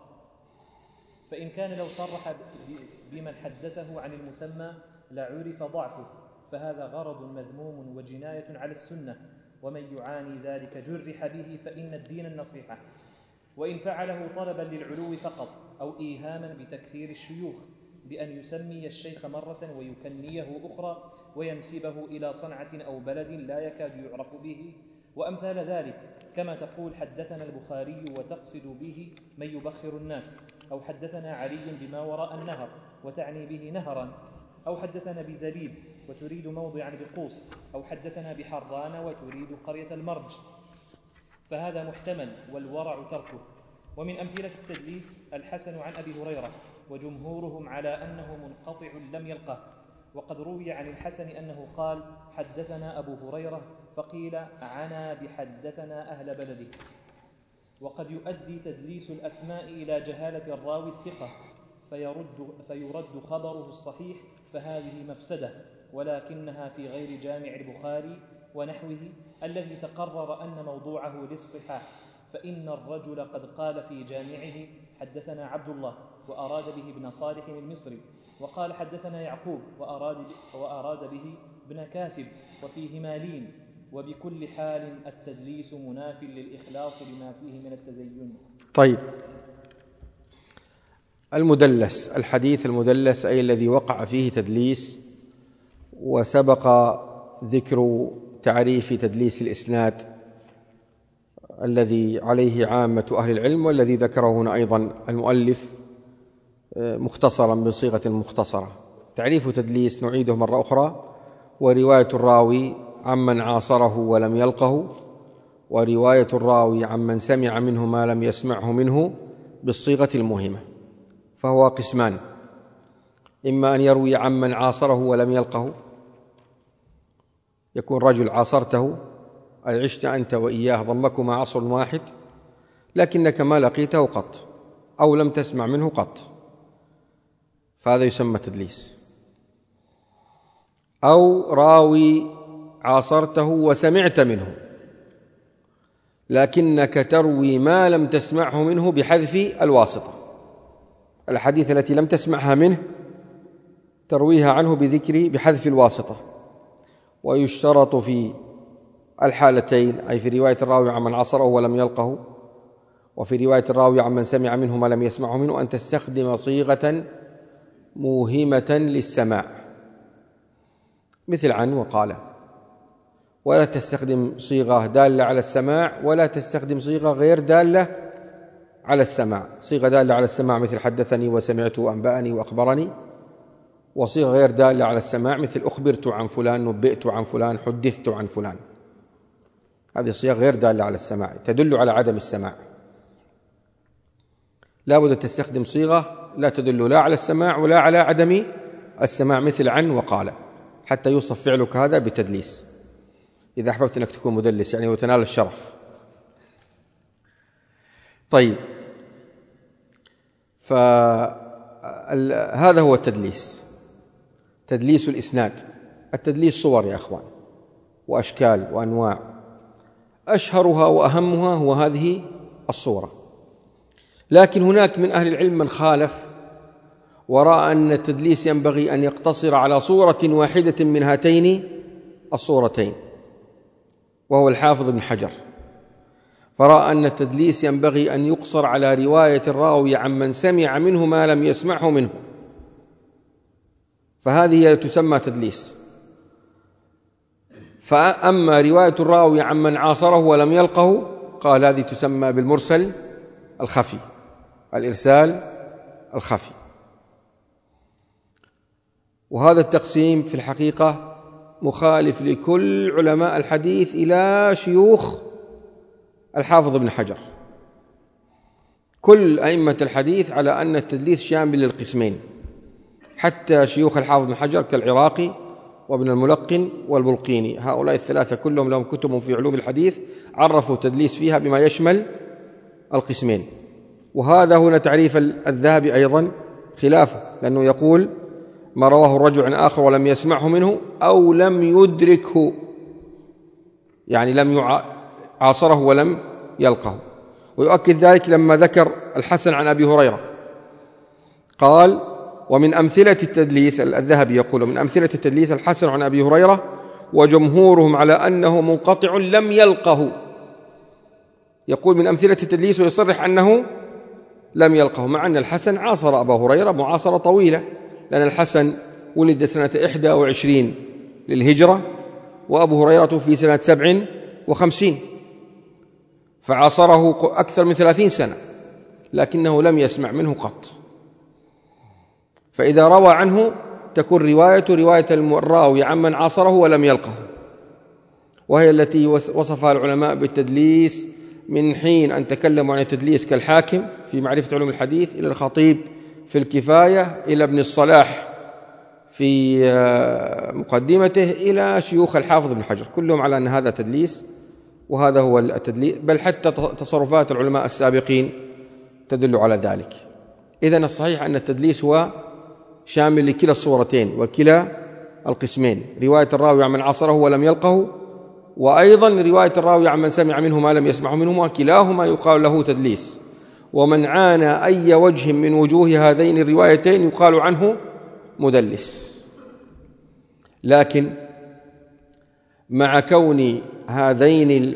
فإن كان لو صرح بمن حدثه عن المسمى لعرف ضعفه، فهذا غرض مذموم وجناية على السنة، ومن يعاني ذلك جرح به، فإن الدين النصيحة. وإن فعله طلبا للعلو فقط أو إيهاما بتكثير الشيوخ بأن يسمي الشيخ مرة ويكنيه أخرى وينسبه إلى صنعة أو بلد لا يكاد يعرف به وأمثال ذلك، كما تقول حدثنا البخاري وتقصد به من يبخر الناس، أو حدثنا علي بما وراء النهر وتعني به نهرا، أو حدثنا بزبيب وتريد موضعا بقوس، أو حدثنا بحران وتريد قرية المرج، فهذا محتمل والورع تركه. ومن أمثلة التدليس الحسن عن أبي هريرة، وجمهورهم على أنه منقطع لم يلقه. وقد روي عن الحسن أنه قال حدثنا أبو هريرة، فقيل عنا بحدثنا أهل بلده. وقد يؤدي تدليس الأسماء إلى جهالة الراوي الثقة فيرد خبره الصحيح، فهذه مفسدة، ولكنها في غير جامع البخاري ونحوه الذي تقرر أن موضوعه للصحاح، فإن الرجل قد قال في جامعه حدثنا عبد الله وأراد به ابن صالح المصري، وقال حدثنا يعقوب وأراد به ابن كاسب، وفيه لين. وبكل حال التدليس مناف للإخلاص لما فيه من التزين. طيب، المدلس، الحديث المدلس أي الذي وقع فيه تدليس، وسبق ذكر تعريف تدليس الإسناد الذي عليه عامة أهل العلم، والذي ذكره هنا أيضا المؤلف مختصرا بصيغة مختصرة. تعريف تدليس نعيده مرة أخرى: ورواية الراوي عمن عاصره ولم يلقه، ورواية الراوي عمن سمع منه ما لم يسمعه منه بالصيغة الموهمة، فهو قسمان: إما أن يروي عمن عاصره ولم يلقه، يكون رجل عاصرته أي عشت أنت وإياه ضمكما عصر واحد لكنك ما لقيته قط أو لم تسمع منه قط، فهذا يسمى تدليس. أو راوي عاصرته وسمعت منه لكنك تروي ما لم تسمعه منه بحذف الواسطة، الحديث التي لم تسمعها منه ترويها عنه بحذف الواسطة. ويشترط في الحالتين، أي في رواية الراوي عمن عاصره ولم يلقه وفي رواية الراوي عمن سمع منه ما لم يسمعه منه، أن تستخدم صيغة موهمة للسماع مثل عن وقال، ولا تستخدم صيغة دالة على السماع ولا تستخدم صيغة غير دالة على السماع. صيغة دالة على السماع مثل حدثني وسمعت وأنبأني وأخبرني، وصيغة غير دالة على السماع مثل أخبرت عن فلان، نبئت عن فلان، حدثت عن فلان. هذه صيغة غير دالة على السماع تدل على عدم السماع. لا بد تستخدم صيغة لا تدل لا على السماع ولا على عدم السماع مثل عن وقال، حتى يوصف فعلك هذا بتدليس إذا أحببت أنك تكون مدلس يعني وتنال الشرف. طيب، فهذا هو التدليس، تدليس الإسناد. التدليس صور يا أخوان وأشكال وأنواع، أشهرها وأهمها هو هذه الصورة. لكن هناك من أهل العلم من خالف ورأى أن التدليس ينبغي أن يقتصر على صورة واحدة من هاتين الصورتين، وهو الحافظ ابن حجر، فرأى أن التدليس ينبغي أن يقصر على رواية الراوي عمن سمع منه ما لم يسمعه منه، فهذه تسمى تدليس. فأما رواية الراوي عمن عاصره ولم يلقه قال هذه تسمى بالمرسل الخفي، الإرسال الخفي. وهذا التقسيم في الحقيقة مخالف لكل علماء الحديث إلى شيوخ الحافظ ابن حجر. كل أئمة الحديث على أن التدليس شامل للقسمين، حتى شيوخ الحافظ ابن حجر كالعراقي وابن الملقن والبلقيني، هؤلاء الثلاثة كلهم لهم كتب في علوم الحديث عرفوا التدليس فيها بما يشمل القسمين. وهذا هنا تعريف الذهبي أيضا خلافه، لأنه يقول ما رواه الرجل عن آخر ولم يسمعه منه أو لم يدركه، يعني لم عاصره ولم يلقه. ويؤكد ذلك لما ذكر الحسن عن أبي هريرة قال ومن أمثلة التدليس، الذهبي يقول من أمثلة التدليس الحسن عن أبي هريرة وجمهورهم على أنه منقطع لم يلقه. يقول من أمثلة التدليس ويصرح أنه لم يلقه، مع أن الحسن عاصر أبا هريرة معاصرة طويلة، لأن الحسن ولد سنة 21 للهجرة وأبو هريرة في سنة 57، فعاصره أكثر من 30 سنة لكنه لم يسمع منه قط. فإذا روى عنه تكون رواية الراوي عمن عاصره ولم يلقه، وهي التي وصفها العلماء بالتدليس من حين أن تكلموا عن التدليس كالحاكم في معرفة علوم الحديث، إلى الخطيب في الكفاية، إلى ابن الصلاح في مقدمته، إلى شيوخ الحافظ ابن حجر، كلهم على أن هذا تدليس وهذا هو التدليس، بل حتى تصرفات العلماء السابقين تدل على ذلك. إذن الصحيح أن التدليس هو شامل لكلا الصورتين وكلا القسمين، رواية الراوي عمن عاصره ولم يلقه، وأيضا رواية الراوي عمن سمع منه ما لم يسمعه منه، وكلاهما يقال له تدليس. ومن عانى أي وجه من وجوه هذين الروايتين يقال عنه مدلس. لكن مع كون هاتين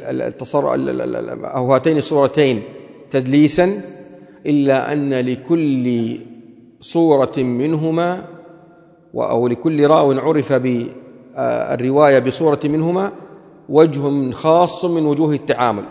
الصورتين تدليسا، إلا أن لكل صورة منهما أو لكل راو عرف بالرواية بصورة منهما وجه خاص من وجوه التعامل.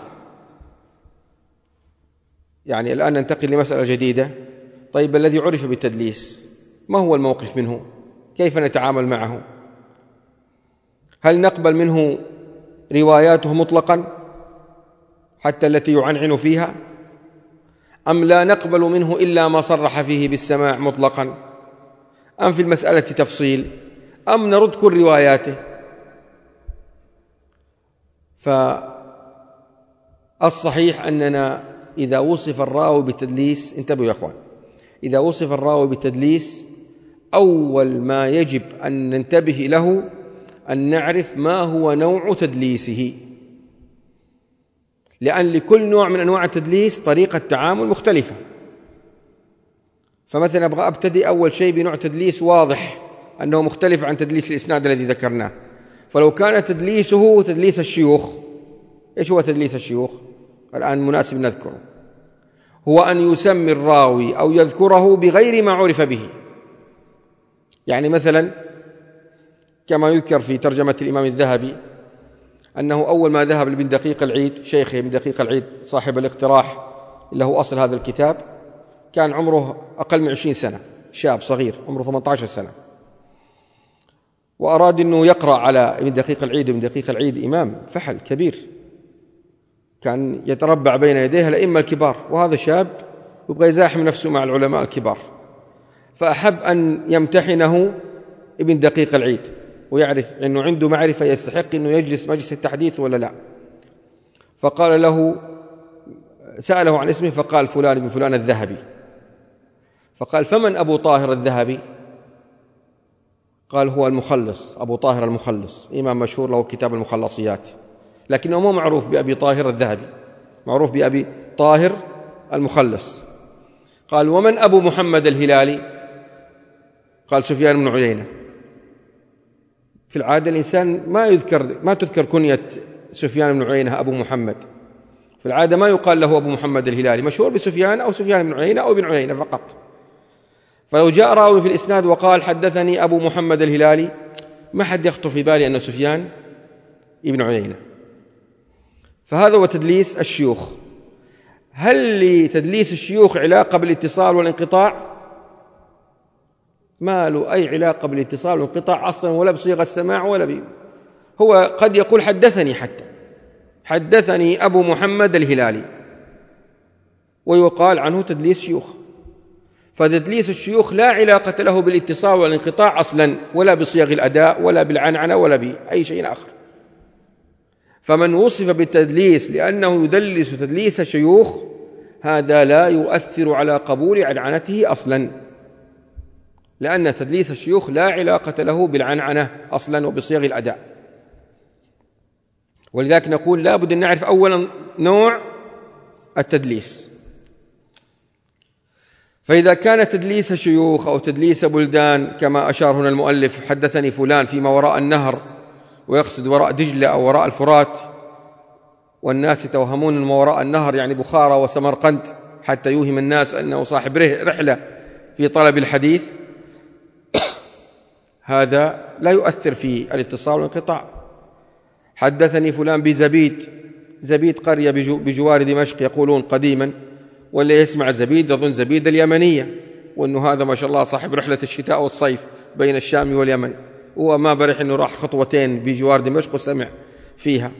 يعني الآن ننتقل لمسألة جديدة. طيب، الذي عرف بالتدليس ما هو الموقف منه؟ كيف نتعامل معه؟ هل نقبل منه رواياته مطلقا حتى التي يعنعن فيها، أم لا نقبل منه إلا ما صرح فيه بالسماع مطلقا، أم في المسألة تفصيل، أم نرد كل رواياته؟ فالصحيح أننا إذا وصف الراوي بالتدليس، انتبهوا يا أخوان، إذا وصف الراوي بالتدليس أول ما يجب أن ننتبه له أن نعرف ما هو نوع تدليسه، لأن لكل نوع من أنواع التدليس طريقة تعامل مختلفة. فمثلا أبغى أبتدي أول شيء بنوع تدليس واضح أنه مختلف عن تدليس الإسناد الذي ذكرناه. فلو كان تدليسه تدليس الشيوخ، إيش هو تدليس الشيوخ؟ الآن مناسب نذكره، هو أن يسمي الراوي أو يذكره بغير ما عرف به. يعني مثلا كما يذكر في ترجمة الإمام الذهبي أنه أول ما ذهب لابن دقيق العيد، شيخه ابن دقيق العيد صاحب الاقتراح اللي هو أصل هذا الكتاب، كان عمره أقل من 20 سنة، شاب صغير عمره 18 سنة، وأراد أنه يقرأ على ابن دقيق العيد. ابن دقيق العيد إمام فحل كبير، كان يتربع بين يديه الأئمة الكبار، وهذا شاب يبغى يزاحم نفسه مع العلماء الكبار، فأحب أن يمتحنه ابن دقيق العيد ويعرف أنه عنده معرفة يستحق أنه يجلس مجلس التحديث ولا لا. فقال له، سأله عن اسمه فقال فلان بن فلان الذهبي. فقال فمن أبو طاهر الذهبي؟ قال هو المخلص، أبو طاهر المخلص، إمام مشهور له كتاب المخلصيات، لكنه مو معروف بأبي طاهر الذهبي، معروف بأبي طاهر المخلص. قال ومن أبو محمد الهلالي؟ قال سفيان بن عيينة. في العادة الإنسان ما تذكر كنية سفيان بن عيينة أبو محمد، في العادة ما يقال له أبو محمد الهلالي، مشهور بسفيان أو سفيان بن عيينة أو ابن عيينة فقط. فلو جاء راوي في الإسناد وقال حدثني أبو محمد الهلالي، ما حد يخطر في بالي أنه سفيان ابن عيينة. فهذا هو تدليس الشيوخ. هل لتدليس الشيوخ علاقة بالاتصال والانقطاع؟ ما له أي علاقة بالاتصال والانقطاع أصلا، ولا بصيغة السماع ولا هو قد يقول حدثني، حتى حدثني أبو محمد الهلالي، ويقال عنه تدليس شيوخ. فتدليس الشيوخ لا علاقة له بالاتصال والانقطاع أصلا، ولا بصيغ الأداء ولا بالعنعنة ولا بأي شيء آخر. فمن وصف بالتدليس لأنه يدلس تدليس شيوخ، هذا لا يؤثر على قبول عنعنته أصلا، لأن تدليس الشيوخ لا علاقة له بالعنعنة أصلا وبصيغ الأداء. ولذلك نقول لا بد أن نعرف أولا نوع التدليس. فإذا كان تدليس شيوخ أو تدليس بلدان كما أشار هنا المؤلف، حدثني فلان فيما وراء النهر، ويقصد وراء دجلة أو وراء الفرات، والناس يتوهمون ما وراء النهر يعني بخارى وسمرقند، حتى يوهم الناس أنه صاحب رحلة في طلب الحديث، هذا لا يؤثر في الاتصال والانقطاع. حدثني فلان بزبيد، زبيد قرية بجوار دمشق يقولون قديما، واللي يسمع زبيد يظن زبيد اليمنية، وأنه هذا ما شاء الله صاحب رحلة الشتاء والصيف بين الشام واليمن، هو ما برح أنه راح خطوتين بجوار دمشق وسمع فيها.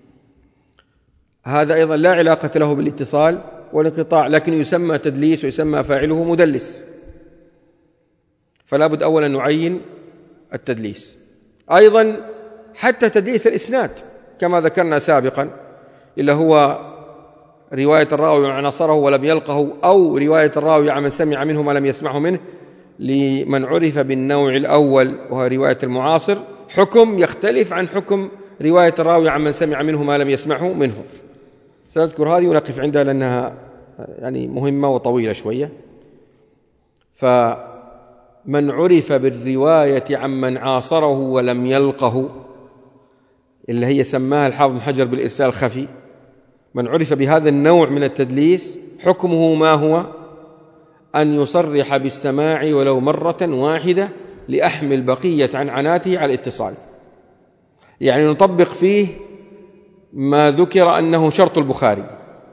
هذا أيضا لا علاقة له بالاتصال والانقطاع، لكن يسمى تدليس ويسمى فاعله مدلس. فلا بد أولا نعين التدليس. أيضا حتى تدليس الإسناد كما ذكرنا سابقا، إلا هو رواية الراوي عن نصره ولم يلقه، أو رواية الراوي عن من سمع منه ما لم يسمعه منه، لمن عرف بالنوع الأول وهو رواية المعاصر حكم يختلف عن حكم رواية الراوي عن من سمع منه ما لم يسمعه منه. سنذكر هذه ونقف عندها لأنها يعني مهمة وطويلة شوية. فمن عرف بالرواية عن من عاصره ولم يلقه، اللي هي سماها الحافظ بن حجر بالإرسال الخفي، من عرف بهذا النوع من التدليس حكمه ما هو؟ أن يصرح بالسماع ولو مرة واحدة لأحمل بقية عنعناته على الاتصال. يعني نطبق فيه ما ذكر أنه شرط البخاري،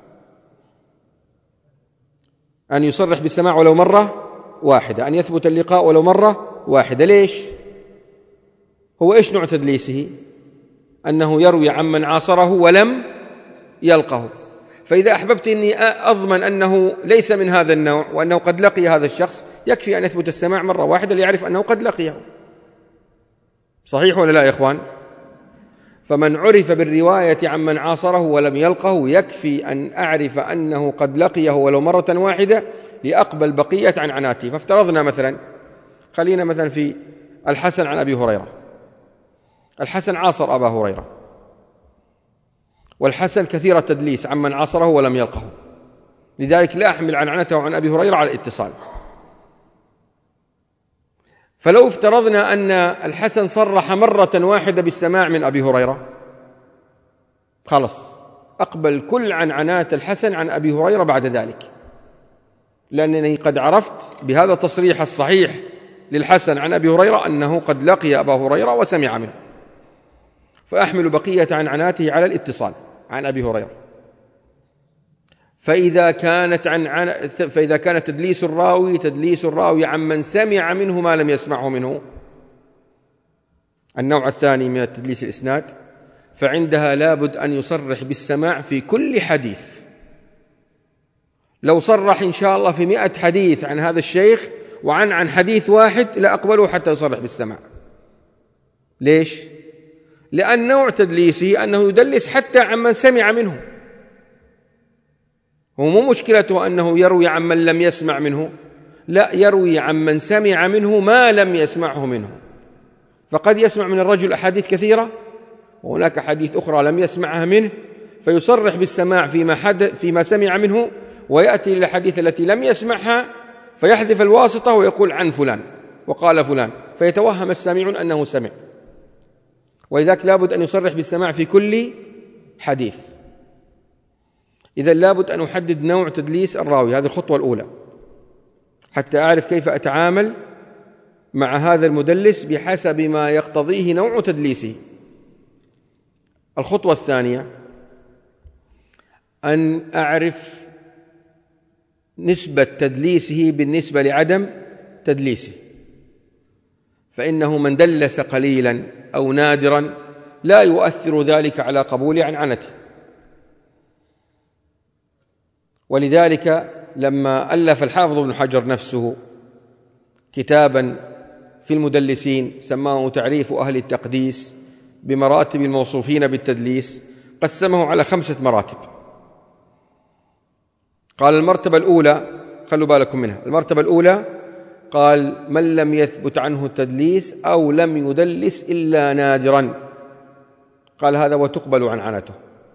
أن يصرح بالسماع ولو مرة واحدة، أن يثبت اللقاء ولو مرة واحدة. ليش؟ هو إيش نوع تدليسه؟ أنه يروي عمن عاصره ولم يلقه. فإذا أحببت أني أضمن أنه ليس من هذا النوع وأنه قد لقي هذا الشخص، يكفي أن يثبت السماع مرة واحدة ليعرف أنه قد لقيه. صحيح ولا لا يا إخوان؟ فمن عرف بالرواية عمن عاصره ولم يلقه يكفي أن أعرف أنه قد لقيه ولو مرة واحدة لأقبل بقية عنعناته. فافترضنا مثلا، خلينا مثلا في الحسن عن أبي هريرة. الحسن عاصر أبا هريرة، والحسن كثير التدليس عمن عاصره ولم يلقه، لذلك لا أحمل عنعنته عن أبي هريرة على الاتصال. فلو افترضنا أن الحسن صرح مرة واحدة بالسماع من أبي هريرة، خلص أقبل كل عنعنات الحسن عن أبي هريرة بعد ذلك، لأنني قد عرفت بهذا التصريح الصحيح للحسن عن أبي هريرة أنه قد لقي أبا هريرة وسمع منه، فأحمل بقية عنعناته على الاتصال عن أبي هريرة. فإذا كان تدليس الراوي عمن سمع منه ما لم يسمعه منه، النوع الثاني من التدليس الإسناد، فعندها لابد أن يصرح بالسماع في كل حديث. لو صرح إن شاء الله في 100 حديث عن هذا الشيخ وعن حديث واحد لا أقبله حتى يصرح بالسماع. ليش؟ لأن نوع تدليسه أنه يدلس حتى عمن سمع منه. هو مو مشكلته أنه يروي عمن لم يسمع منه، لا، يروي عمن سمع منه ما لم يسمعه منه. فقد يسمع من الرجل أحاديث كثيرة وهناك حديث أخرى لم يسمعها منه، فيصرح بالسماع فيما سمع منه، ويأتي للحديث التي لم يسمعها فيحذف الواسطة ويقول عن فلان وقال فلان، فيتوهم السامعون أنه سمع. ولذلك لابد أن يصرح بالسماع في كل حديث. إذن لابد أن أحدد نوع تدليس الراوي، هذه الخطوة الأولى، حتى أعرف كيف أتعامل مع هذا المدلس بحسب ما يقتضيه نوع تدليسه. الخطوة الثانية أن أعرف نسبة تدليسه بالنسبة لعدم تدليسه، فإنه من دلس قليلا أو نادرا لا يؤثر ذلك على قبول عنعنته. ولذلك لما ألف الحافظ ابن حجر نفسه كتابا في المدلسين سماه تعريف أهل التقديس بمراتب الموصوفين بالتدليس، قسمه على 5 مراتب. قال المرتبة الأولى، خلوا بالكم منها، المرتبة الأولى قال من لم يثبت عنه التدليس أو لم يدلس إلا نادرا، قال هذا وتقبل عنعنته.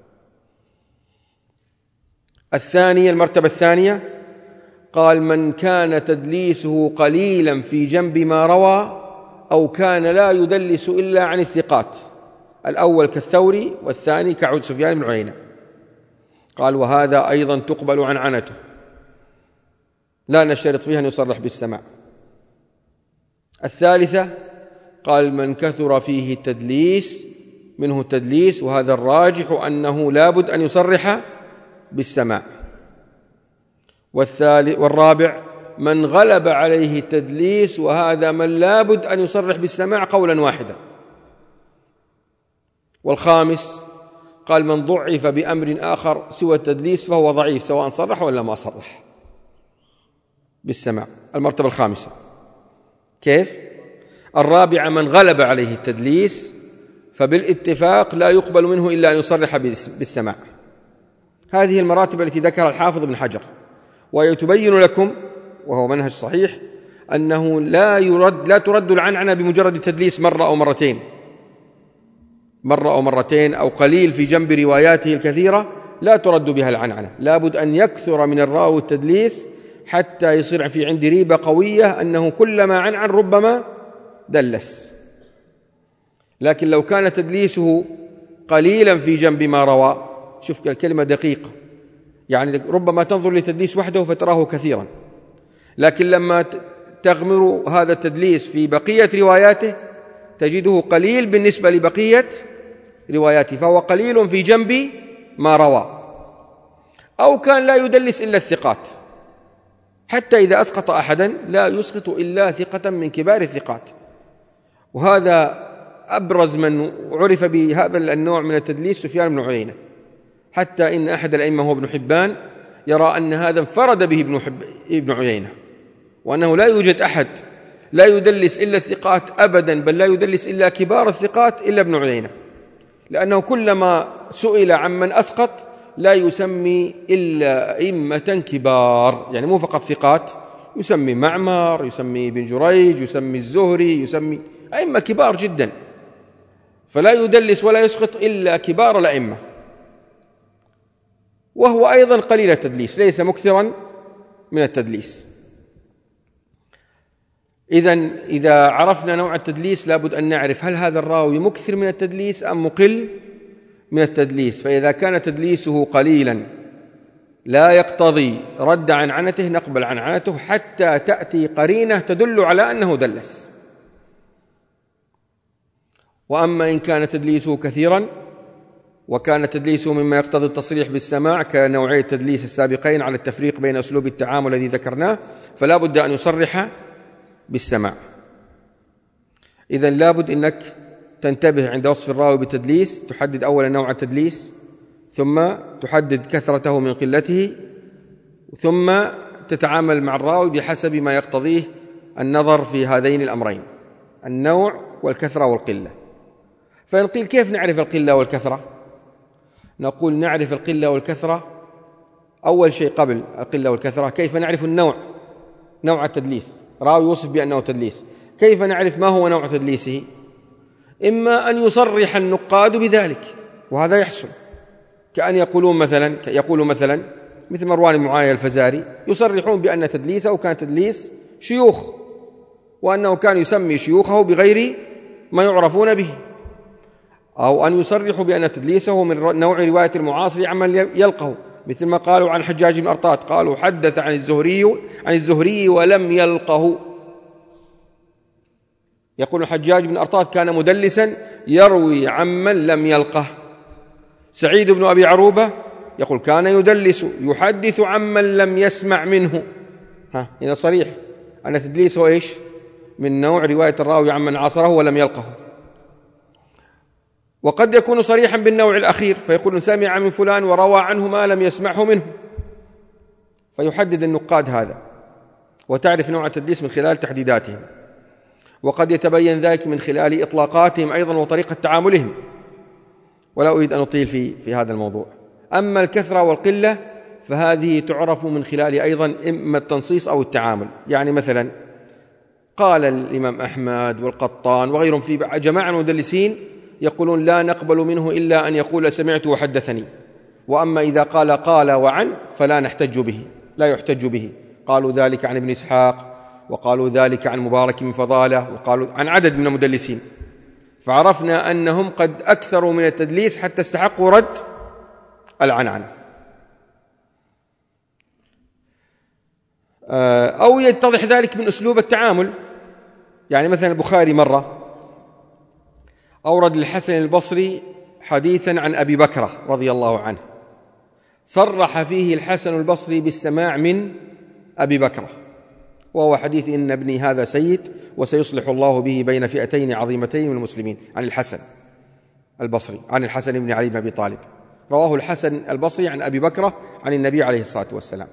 الثانية، المرتبة الثانية قال من كان تدليسه قليلا في جنب ما روى أو كان لا يدلس إلا عن الثقات، الأول كالثوري والثاني كعود سفيان بن عيينة، قال وهذا أيضا تقبل عنعنته، لا نشترط فيها أن يصرح بالسماع. الثالثة قال من كثر فيه التدليس منه التدليس، وهذا الراجح أنه لابد أن يصرح بالسماع. والرابع من غلب عليه التدليس، وهذا من لابد أن يصرح بالسماع قولا واحدا. والخامس قال من ضعف بأمر آخر سوى التدليس فهو ضعيف سواء صرح ولا ما صرح بالسماع. المرتبة الخامسة كيف؟ الرابعة من غلب عليه التدليس فبالاتفاق لا يقبل منه إلا أن يصرح بالسماع. هذه المراتب التي ذكرها الحافظ ابن حجر، ويتبين لكم وهو منهج صحيح أنه لا ترد العنعنة بمجرد تدليس مرة أو مرتين أو قليل في جنب رواياته الكثيرة، لا ترد بها العنعنة. لابد أن يكثر من الراوي التدليس حتى يصير في عندي ريبة قوية أنه كلما عنعن ربما دلس. لكن لو كان تدليسه قليلا في جنب ما روى، شوف الكلمة دقيقة، يعني ربما تنظر لتدليس وحده فتراه كثيرا، لكن لما تغمر هذا التدليس في بقية رواياته تجده قليل بالنسبة لبقية رواياته، فهو قليل في جنب ما روى. أو كان لا يدلس إلا الثقات، حتى إذا أسقط أحدا لا يسقط إلا ثقة من كبار الثقات. وهذا أبرز من عرف بهذا النوع من التدليس سفيان بن عيينة، حتى إن أحد الأئمة هو ابن حبان يرى أن هذا انفرد به ابن عيينة، وأنه لا يوجد أحد لا يدلس إلا الثقات أبدا، بل لا يدلس إلا كبار الثقات إلا ابن عيينة، لأنه كلما سئل عمن أسقط لا يسمي إلا أئمة كبار، يعني مو فقط ثقات، يسمي معمر، يسمي بن جريج، يسمي الزهري، يسمي أئمة كبار جدا، فلا يدلس ولا يسقط إلا كبار الأئمة. وهو أيضا قليل التدليس، ليس مكثرا من التدليس. إذن إذا عرفنا نوع التدليس لابد أن نعرف هل هذا الراوي مكثر من التدليس أم مقل من التدليس. فإذا كان تدليسه قليلا لا يقتضي رد عنعنته نقبل عنعنته حتى تأتي قرينة تدل على أنه دلس. وأما إن كان تدليسه كثيرا وكان تدليسه مما يقتضي التصريح بالسماع كنوعي التدليس السابقين على التفريق بين أسلوب التعامل الذي ذكرناه فلا بد أن يصرح بالسماع. إذن لابد أنك تنتبه عند وصف الراوي بالتدليس، تحدد أولا نوع التدليس، ثم تحدد كثرته من قلته، ثم تتعامل مع الراوي بحسب ما يقتضيه النظر في هذين الأمرين، النوع والكثرة والقلة. فإن قيل كيف نعرف القلة والكثرة؟ نقول نعرف القلة والكثرة أول شيء قبل القلة والكثرة كيف نعرف النوع، نوع التدليس. راوي يوصف بأنه تدليس، كيف نعرف ما هو نوع تدليسه؟ إما أن يصرح النقاد بذلك، وهذا يحصل، كأن يقولوا مثلا مثل مروان بن معاوية الفزاري يصرحون بأن تدليسه كان تدليس شيوخ، وأنه كان يسمي شيوخه بغير ما يعرفون به، أو أن يصرحوا بأن تدليسه من نوع رواية المعاصر عمن يلقه، مثل ما قالوا عن حجاج بن أرطاط، قالوا حدث عن الزهري ولم يلقه. يقول الحجاج بن أرطاط كان مدلسا يروي عمن لم يلقه. سعيد بن أبي عروبة يقول كان يدلس يحدث عمن لم يسمع منه. هنا صريح أن تدليسه إيش؟ من نوع رواية الراوي عمن عاصره ولم يلقه. وقد يكون صريحا بالنوع الأخير فيقول سمع من فلان وروى عنه ما لم يسمعه منه، فيحدد النقاد هذا، وتعرف نوع التدليس من خلال تحديداتهم. وقد يتبين ذلك من خلال إطلاقاتهم أيضا وطريقة تعاملهم، ولا أريد أن أطيل في هذا الموضوع. أما الكثرة والقلة فهذه تعرف من خلال أيضا إما التنصيص أو التعامل. يعني مثلا قال الإمام أحمد والقطان وغيرهم في جماعة المدلسين يقولون لا نقبل منه إلا أن يقول سمعت وحدثني، وأما إذا قال وعن فلا نحتج به، لا يحتج به. قالوا ذلك عن ابن إسحاق، وقالوا ذلك عن مبارك بن فضالة، وقالوا عن عدد من المدلسين، فعرفنا أنهم قد أكثروا من التدليس حتى استحقوا رد العنعنة. أو يتضح ذلك من أسلوب التعامل. يعني مثلا البخاري مرة أورد الحسن البصري حديثا عن أبي بكرة رضي الله عنه، صرح فيه الحسن البصري بالسماع من أبي بكرة، وهو حديث إن ابني هذا سيد وسيصلح الله به بين فئتين عظيمتين من المسلمين، عن الحسن البصري عن الحسن بن علي بن أبي طالب، رواه الحسن البصري عن أبي بكرة عن النبي عليه الصلاة والسلام.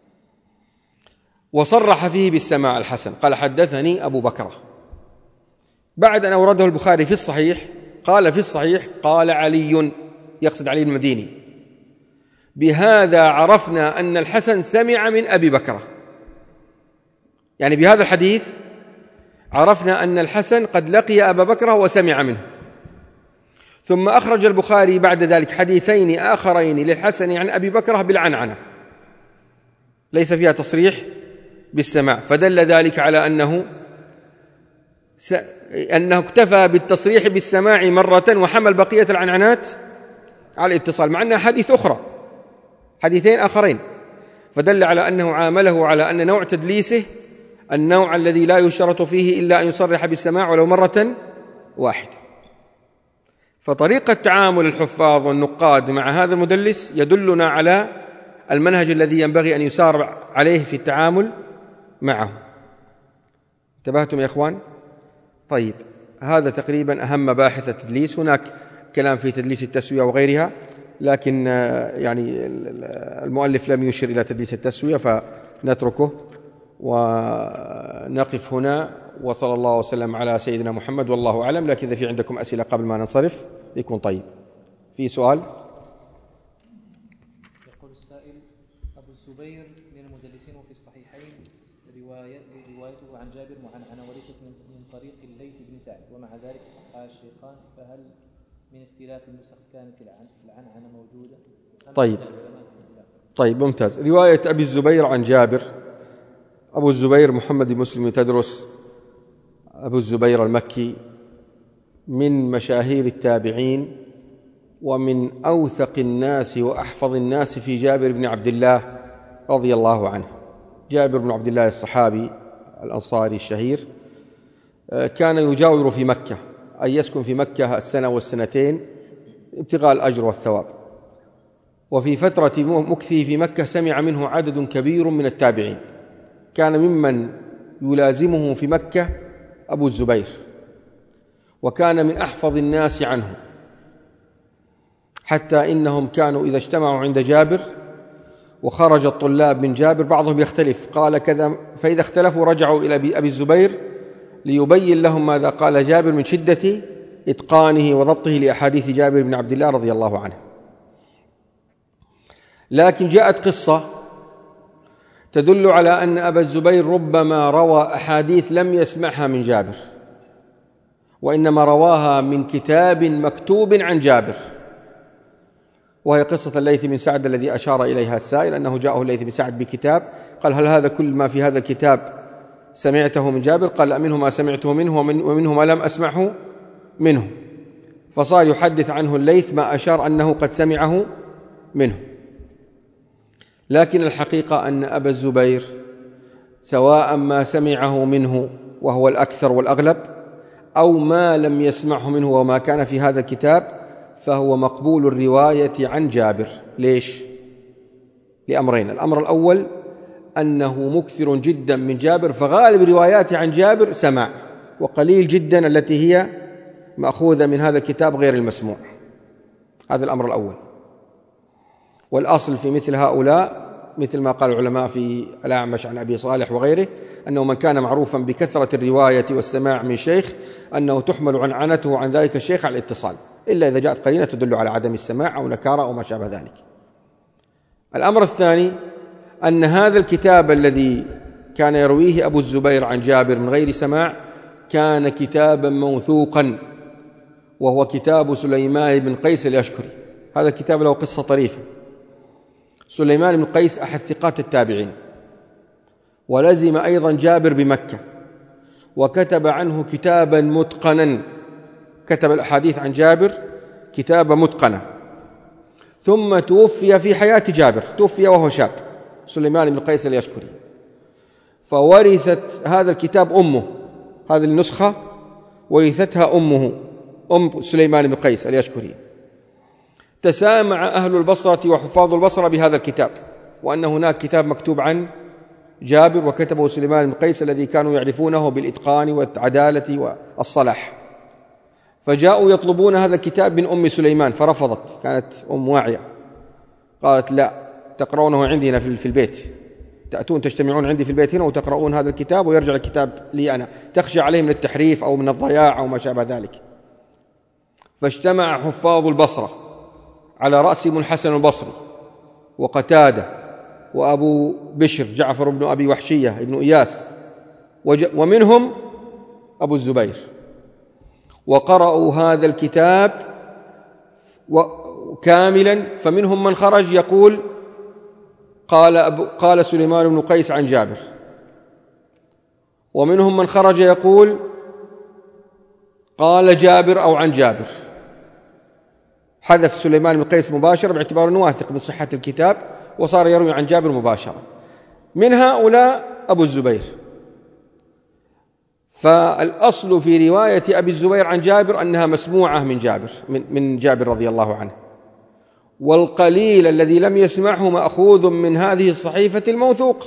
وصرح فيه بالسماع الحسن، قال حدثني أبو بكرة. بعد أن أورده البخاري في الصحيح قال في الصحيح قال علي، يقصد علي المديني، بهذا عرفنا أن الحسن سمع من أبي بكرة. يعني بهذا الحديث عرفنا أن الحسن قد لقي أبا بكرة وسمع منه. ثم أخرج البخاري بعد ذلك حديثين آخرين للحسن عن أبي بكرة بالعنعنة ليس فيها تصريح بالسماع، فدل ذلك على أنه اكتفى بالتصريح بالسماع مرة وحمل بقية العنعنات على الاتصال، مع أنها حديث أخرى، حديثين آخرين، فدل على أنه عامله على أن نوع تدليسه النوع الذي لا يشترط فيه إلا أن يصرح بالسماع ولو مرة واحدة. فطريقة تعامل الحفاظ والنقاد مع هذا المدلس يدلنا على المنهج الذي ينبغي أن يسار عليه في التعامل معه. انتبهتم يا إخوان؟ طيب، هذا تقريبا أهم مباحث التدليس. هناك كلام في تدليس التسوية وغيرها، لكن يعني المؤلف لم يشر إلى تدليس التسوية فنتركه ونقف هنا. وصلى الله وسلم على سيدنا محمد والله أعلم. لكن إذا في عندكم أسئلة قبل ما ننصرف يكون طيب. في سؤال؟ يقول السائل: أبو الزبير من المدلسين في الصحيحين روايته عن جابر معنعنة وليست من طريق الليث بن سعد، ومع ذلك صححها الشيخان، فهل من اختلاف النسخ كانت العنعنة موجودة؟ طيب ممتاز. رواية أبي الزبير عن جابر. أبو الزبير محمد بن مسلم تدرس أبو الزبير المكي من مشاهير التابعين ومن أوثق الناس وأحفظ الناس في جابر بن عبد الله رضي الله عنه. جابر بن عبد الله الصحابي الأنصاري الشهير كان يجاور في مكة، أي يسكن في مكة السنة والسنتين ابتغاء الأجر والثواب. وفي فترة مكثه في مكة سمع منه عدد كبير من التابعين، كان ممن يلازمه في مكة أبو الزبير، وكان من أحفظ الناس عنه، حتى إنهم كانوا إذا اجتمعوا عند جابر وخرج الطلاب من جابر بعضهم يختلف قال كذا، فإذا اختلفوا رجعوا إلى أبي الزبير ليبين لهم ماذا قال جابر من شدة إتقانه وضبطه لأحاديث جابر بن عبد الله رضي الله عنه. لكن جاءت قصة تدل على أن أبا الزبير ربما روى أحاديث لم يسمعها من جابر، وإنما رواها من كتاب مكتوب عن جابر، وهي قصة الليث بن سعد الذي أشار إليها السائل، أنه جاءه الليث بن سعد بكتاب قال: هل هذا كل ما في هذا الكتاب سمعته من جابر؟ قال: لا، منه ما سمعته منه ومنه ما لم أسمعه منه. فصار يحدث عنه الليث ما أشار أنه قد سمعه منه. لكن الحقيقة أن أبا الزبير سواء ما سمعه منه وهو الأكثر والأغلب، أو ما لم يسمعه منه وما كان في هذا الكتاب، فهو مقبول الرواية عن جابر. ليش؟ لأمرين: الأمر الأول أنه مكثر جدا من جابر، فغالب رواياته عن جابر سماع، وقليل جدا التي هي مأخوذة من هذا الكتاب غير المسموع. هذا الأمر الأول. والأصل في مثل هؤلاء مثل ما قال العلماء في الأعمش عن أبي صالح وغيره، أنه من كان معروفا بكثرة الرواية والسماع من شيخ أنه تحمل عنعنته عن ذلك الشيخ على الاتصال، إلا إذا جاءت قرينة تدل على عدم السماع أو نكارة أو ما شابه ذلك. الأمر الثاني أن هذا الكتاب الذي كان يرويه أبو الزبير عن جابر من غير سماع كان كتابا موثوقا، وهو كتاب سليمان بن قيس اليشكري. هذا الكتاب له قصة طريفة. سليمان بن قيس أحد ثقات التابعين، ولزم أيضا جابر بمكة، وكتب عنه كتابا متقنا، كتب الأحاديث عن جابر كتابا متقنة. ثم توفي في حياة جابر، توفي وهو شاب سليمان بن قيس اليشكري، فورثت هذا الكتاب أمه، هذه النسخة ورثتها أمه، أم سليمان بن قيس اليشكري. تسامع أهل البصرة وحفاظ البصرة بهذا الكتاب، وأن هناك كتاب مكتوب عن جابر وكتبه سليمان بن قيس الذي كانوا يعرفونه بالإتقان والعدالة والصلاح، فجاءوا يطلبون هذا الكتاب من أم سليمان فرفضت، كانت أم واعية، قالت: لا، تقرؤونه عندنا في البيت، تأتون تجتمعون عندي في البيت هنا وتقرؤون هذا الكتاب ويرجع الكتاب لي أنا، تخشى عليه من التحريف أو من الضياع أو ما شابه ذلك. فاجتمع حفاظ البصرة على رأسهم الحسن البصري وقتادة وأبو بشر جعفر بن أبي وحشية بن إياس، ومنهم أبو الزبير، وقرأوا هذا الكتاب كاملا. فمنهم من خرج يقول: قال سليمان بن قيس عن جابر، ومنهم من خرج يقول: قال جابر أو عن جابر، حذف سليمان بن قيس مباشرة باعتبار أنه واثق من صحة الكتاب، وصار يروي عن جابر مباشرة. من هؤلاء أبو الزبير. فالأصل في رواية أبي الزبير عن جابر أنها مسموعة من جابر رضي الله عنه، والقليل الذي لم يسمعه مأخوذ من هذه الصحيفة الموثوق.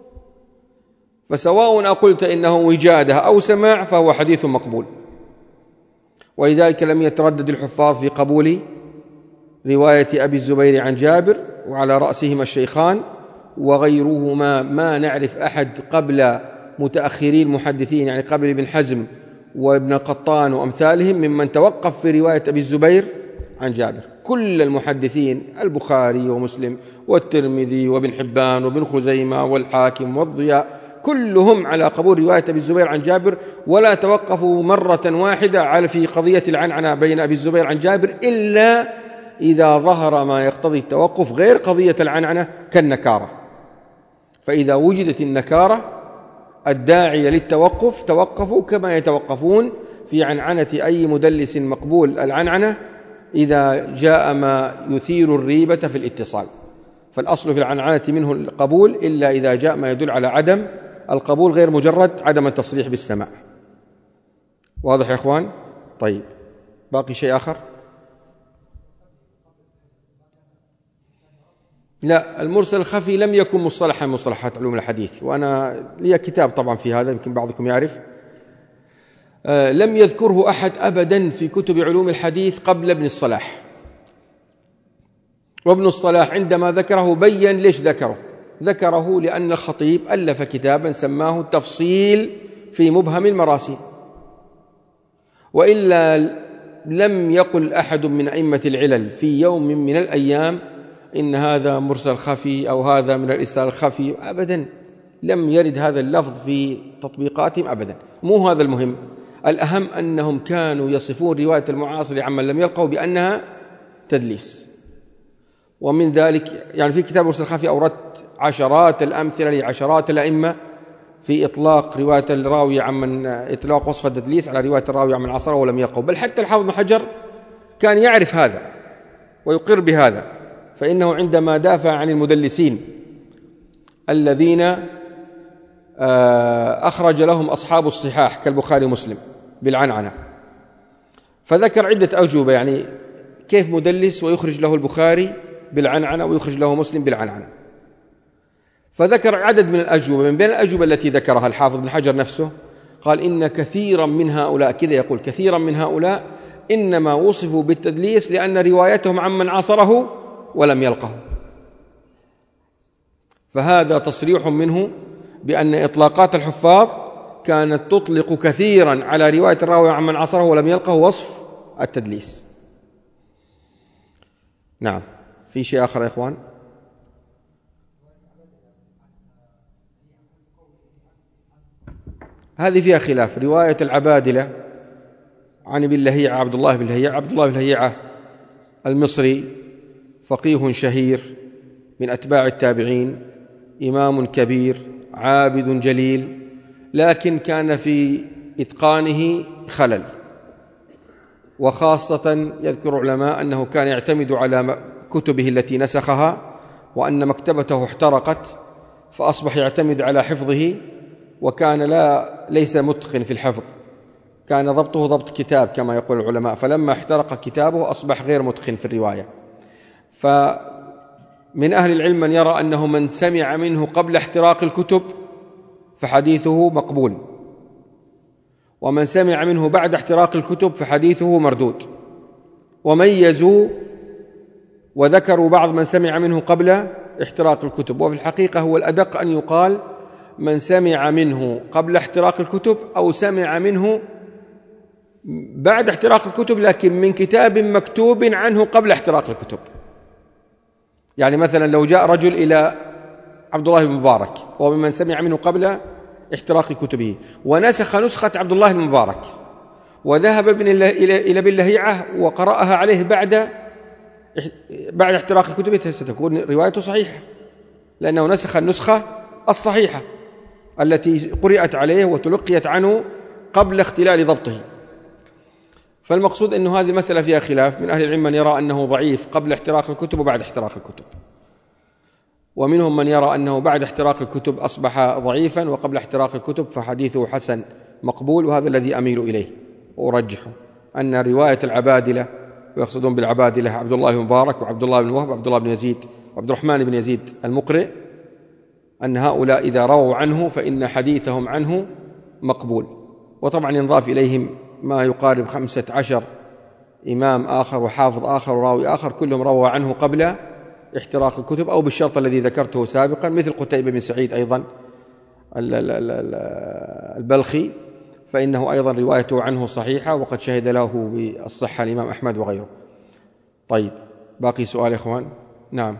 فسواء أقلت إنه وجادة أو سماع فهو حديث مقبول، ولذلك لم يتردد الحفاظ في قبول رواية أبي الزبير عن جابر وعلى رأسهما الشيخان وغيرهما ما نعرف أحد قبل متأخرين المحدثين، يعني قبل ابن حزم وابن القطان وأمثالهم، ممن توقف في رواية أبي الزبير عن جابر. كل المحدثين البخاري ومسلم والترمذي وابن حبان وابن خزيمة والحاكم والضياء كلهم على قبول رواية أبي الزبير عن جابر، ولا توقفوا مرة واحدة على في قضية العنعنة بين أبي الزبير عن جابر إلا إذا ظهر ما يقتضي التوقف غير قضية العنعنة كالنكارة. فإذا وجدت النكارة الداعية للتوقف توقفوا كما يتوقفون في عنعنة أي مدلس مقبول العنعنة إذا جاء ما يثير الريبة في الاتصال. فالأصل في العنعنة منه القبول إلا إذا جاء ما يدل على عدم القبول غير مجرد عدم التصريح بالسماع. واضح يا إخوان؟ طيب، باقي شيء آخر؟ لا، المرسل الخفي لم يكن مصطلحا من مصطلحات علوم الحديث، وأنا لي كتاب طبعا في هذا يمكن بعضكم يعرف. لم يذكره أحد أبدا في كتب علوم الحديث قبل ابن الصلاح. وابن الصلاح عندما ذكره بين ليش ذكره لأن الخطيب ألف كتابا سماه التفصيل في مبهم المراسيل، وإلا لم يقل أحد من أئمة العلل في يوم من الأيام إن هذا مرسل خفي أو هذا من الإرسال الخفي، أبدا لم يرد هذا اللفظ في تطبيقاتهم أبدا. مو هذا المهم، الأهم أنهم كانوا يصفون رواية المعاصر عمن لم يلقوا بأنها تدليس. ومن ذلك يعني في كتاب مرسل الخفي أوردت عشرات الأمثلة لعشرات الأئمة في إطلاق رواية الراوي عمن إطلاق وصف التدليس على رواية الراوي عمن عصره ولم يلقوا، بل حتى الحافظ بن حجر كان يعرف هذا ويقر بهذا، فإنه عندما دافع عن المدلسين الذين أخرج لهم أصحاب الصحاح كالبخاري ومسلم بالعنعنة، فذكر عدة أجوبة، يعني كيف مدلس ويخرج له البخاري بالعنعنة ويخرج له مسلم بالعنعنة. فذكر عدد من الأجوبة، من بين الأجوبة التي ذكرها الحافظ بن حجر نفسه قال إن كثيرا من هؤلاء، كذا يقول، كثيرا من هؤلاء إنما وصفوا بالتدليس لأن روايتهم عمن عاصره ولم يلقه. فهذا تصريح منه بأن إطلاقات الحفاظ كانت تطلق كثيرا على رواية الراوي عمن عاصره ولم يلقه وصف التدليس. نعم، في شيء آخر يا إخوان؟ هذه فيها خلاف. رواية العبادلة عن ابن لهيعة عبد الله بن لهيعة، عبد الله بن لهيعة المصري فقيه شهير من أتباع التابعين، إمام كبير عابد جليل، لكن كان في إتقانه خلل، وخاصة يذكر علماء أنه كان يعتمد على كتبه التي نسخها، وأن مكتبته احترقت فأصبح يعتمد على حفظه، وكان ليس متقن في الحفظ، كان ضبطه ضبط كتاب كما يقول العلماء، فلما احترق كتابه أصبح غير متقن في الرواية. فمن أهل العلم من يرى أنه من سمع منه قبل احتراق الكتب فحديثه مقبول، ومن سمع منه بعد احتراق الكتب فحديثه مردود. وميزوا وذكروا بعض من سمع منه قبل احتراق الكتب، وفي الحقيقة هو الأدق أن يقال من سمع منه قبل احتراق الكتب أو سمع منه بعد احتراق الكتب لكن من كتاب مكتوب عنه قبل احتراق الكتب. يعني مثلا لو جاء رجل إلى عبد الله بن مبارك وممن سمع منه قبل احتراق كتبه ونسخ نسخة عبد الله بن مبارك وذهب إلى ابن لهيعة وقرأها عليه بعد احتراق كتبه، ستكون روايته صحيحة لأنه نسخ النسخة الصحيحة التي قرأت عليه وتلقيت عنه قبل اختلال ضبطه. فالمقصود أن هذه مسألة فيها خلاف، من أهل العلم من يرى أنه ضعيف قبل احتراق الكتب وبعد احتراق الكتب، ومنهم من يرى أنه بعد احتراق الكتب أصبح ضعيفا وقبل احتراق الكتب فحديثه حسن مقبول، وهذا الذي أميل إليه وأرجحه، أن رواية العبادلة، ويقصدون بالعبادلة عبد الله بن مبارك وعبد الله بن وهب وعبد الله بن يزيد وعبد الرحمن بن يزيد المقرئ، أن هؤلاء إذا رووا عنه فإن حديثهم عنه مقبول. وطبعا ينضاف إليهم ما يقارب 15 إمام آخر وحافظ آخر وراوي آخر كلهم روى عنه قبل احتراق الكتب أو بالشرط الذي ذكرته سابقا، مثل قتيبة بن سعيد أيضا البلخي، فإنه أيضا روايته عنه صحيحة وقد شهد له بالصحة الإمام أحمد وغيره. طيب، باقي سؤال يا إخوان؟ نعم.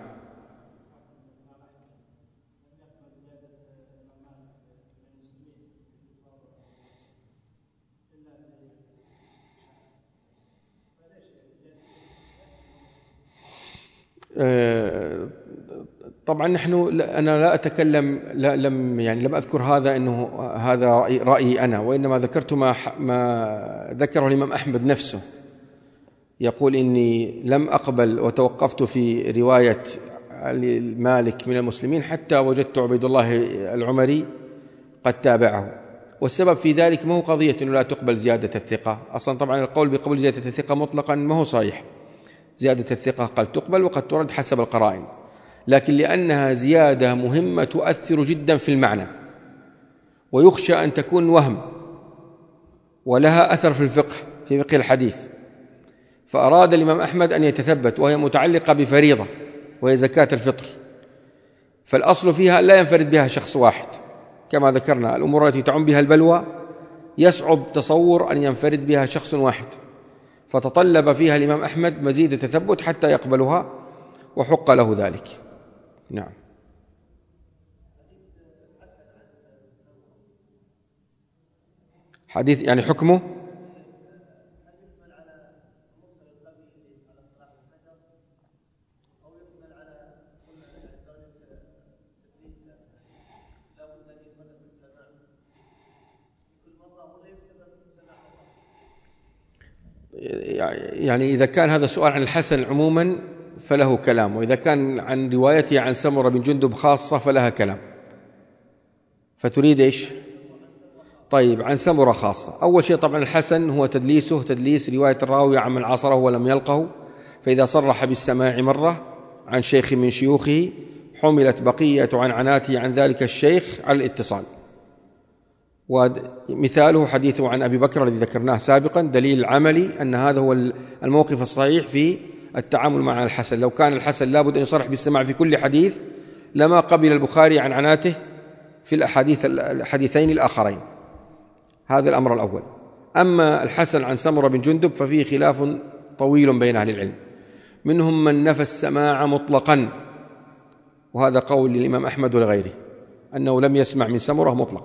طبعا أنا لا أتكلم، لم أذكر هذا أنه هذا رأيي أنا، وإنما ذكرت ما ذكره الإمام أحمد نفسه، يقول إني لم أقبل وتوقفت في رواية مالك من المسلمين حتى وجدت عبيد الله العمري قد تابعه. والسبب في ذلك ما هو قضية أنه لا تقبل زيادة الثقة، أصلا طبعا القول بقبول زيادة الثقة مطلقا ما هو صحيح، زيادة الثقة قد تقبل وقد ترد حسب القرائن، لكن لأنها زيادة مهمة تؤثر جدا في المعنى، ويخشى أن تكون وهم ولها أثر في الفقه، في فقه الحديث، فأراد الإمام أحمد أن يتثبت، وهي متعلقة بفريضة وهي زكاة الفطر، فالأصل فيها لا ينفرد بها شخص واحد، كما ذكرنا الأمور التي تعم بها البلوى يصعب تصور أن ينفرد بها شخص واحد، فتطلب فيها الإمام أحمد مزيد تثبت حتى يقبلها، وحق له ذلك. نعم. حديث يعني حكمه يعني إذا كان هذا سؤال عن الحسن عموما فله كلام، وإذا كان عن روايته عن سمرة بن جندب خاصة فلها كلام. فتريد إيش؟ طيب، عن سمرة خاصة. أول شيء طبعا الحسن هو تدليسه تدليس رواية الراوي عن من عاصره ولم يلقه، فإذا صرح بالسماع مرة عن شيخ من شيوخه حملت بقية عنعناته عن ذلك الشيخ على الاتصال. ومثاله حديثه عن أبي بكر الذي ذكرناه سابقا، دليل عملي أن هذا هو الموقف الصحيح في التعامل مع الحسن. لو كان الحسن لابد أن يصرح بالسماع في كل حديث لما قبل البخاري عن عناته في الحديثين الآخرين. هذا الأمر الأول. أما الحسن عن سمرة بن جندب ففيه خلاف طويل بين أهل العلم، منهم من نفى السماع مطلقا، وهذا قول للإمام أحمد ولغيره أنه لم يسمع من سمرة مطلقا،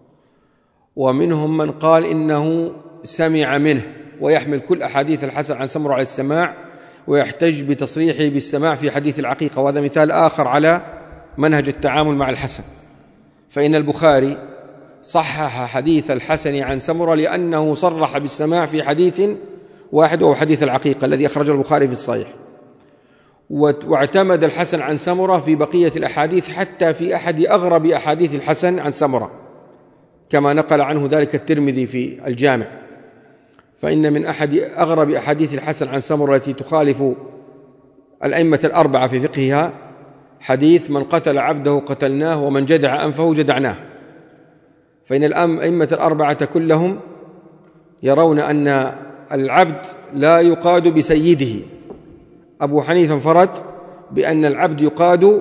ومنهم من قال إنه سمع منه ويحمل كل أحاديث الحسن عن سمرة على السماع، ويحتج بتصريحه بالسماع في حديث العقيقة، وهذا مثال آخر على منهج التعامل مع الحسن. فإن البخاري صحح حديث الحسن عن سمرة لأنه صرح بالسماع في حديث واحد وهو حديث العقيقة الذي أخرجه البخاري في الصحيح، واعتمد الحسن عن سمرة في بقية الأحاديث حتى في أحد أغرب أحاديث الحسن عن سمرة، كما نقل عنه ذلك الترمذي في الجامع. فإن من أحد أغرب أحاديث الحسن عن سمرة التي تخالف الأئمة الأربعة في فقهها حديث من قتل عبده قتلناه ومن جدع أنفه جدعناه. فإن الأئمة الأربعة كلهم يرون أن العبد لا يقاد بسيده. أبو حنيفة انفرد بأن العبد يقاد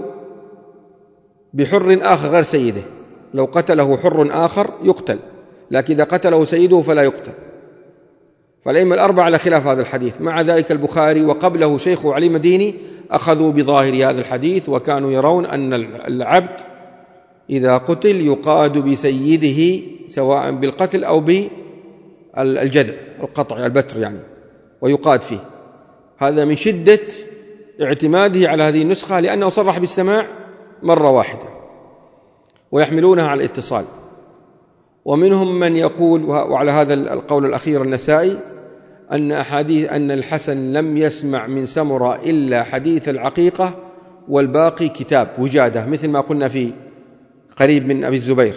بحر آخر غير سيده، لو قتله حر آخر يقتل، لكن إذا قتله سيده فلا يقتل. فالأئمة الأربعة على خلاف هذا الحديث. مع ذلك البخاري وقبله شيخه علي مديني أخذوا بظاهر هذا الحديث، وكانوا يرون أن العبد إذا قتل يقاد بسيده سواء بالقتل أو بالجدع القطع البتر يعني، ويقاد فيه. هذا من شدة اعتماده على هذه النسخة لأنه صرح بالسماع مرة واحدة، ويحملونها على الاتصال. ومنهم من يقول، وعلى هذا القول الأخير النسائي، أن الحسن لم يسمع من سمرة إلا حديث العقيقة والباقي كتاب وجادة، مثل ما قلنا في قريب من أبي الزبير.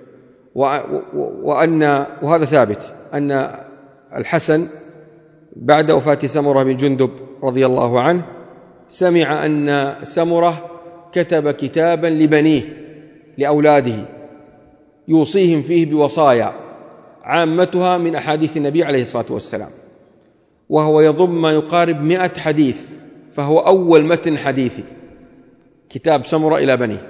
وهذا ثابت أن الحسن بعد وفاة سمرة بن جندب رضي الله عنه سمع أن سمرة كتب كتابا لبنيه لأولاده يوصيهم فيه بوصايا عامتها من أحاديث النبي عليه الصلاة والسلام، وهو يضم ما يقارب 100 حديث، فهو أول متن حديثي، كتاب سمرة إلى بنيه.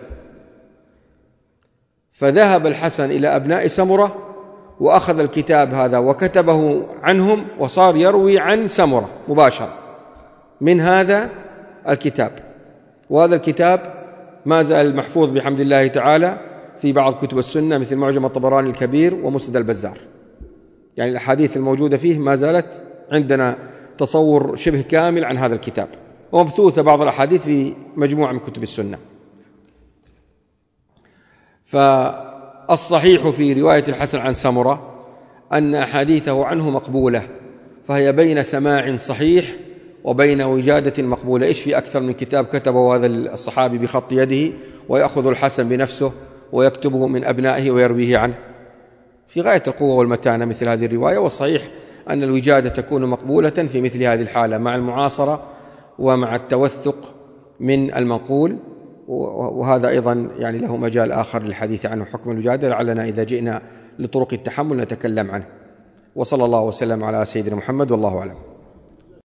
فذهب الحسن إلى أبناء سمرة وأخذ الكتاب هذا وكتبه عنهم، وصار يروي عن سمرة مباشرة من هذا الكتاب. وهذا الكتاب ما زال محفوظ بحمد الله تعالى في بعض كتب السنة مثل معجم الطبراني الكبير ومسند البزار، يعني الأحاديث الموجودة فيه ما زالت عندنا تصور شبه كامل عن هذا الكتاب، ومبثوثة بعض الأحاديث في مجموعة من كتب السنة. فالصحيح في رواية الحسن عن سمرة أن أحاديثه عنه مقبولة، فهي بين سماع صحيح وبين وجادة مقبولة. إيش في أكثر من كتاب كتبه هذا الصحابي بخط يده ويأخذ الحسن بنفسه ويكتبه من أبنائه ويرويه عنه؟ في غاية القوة والمتانة مثل هذه الرواية. والصحيح أن الوجادة تكون مقبولة في مثل هذه الحالة مع المعاصرة ومع التوثق من المنقول، وهذا أيضا يعني له مجال آخر للحديث عنه حكم الوجادة، لعلنا إذا جئنا لطرق التحمل نتكلم عنه. وصلى الله وسلم على سيدنا محمد والله أعلم.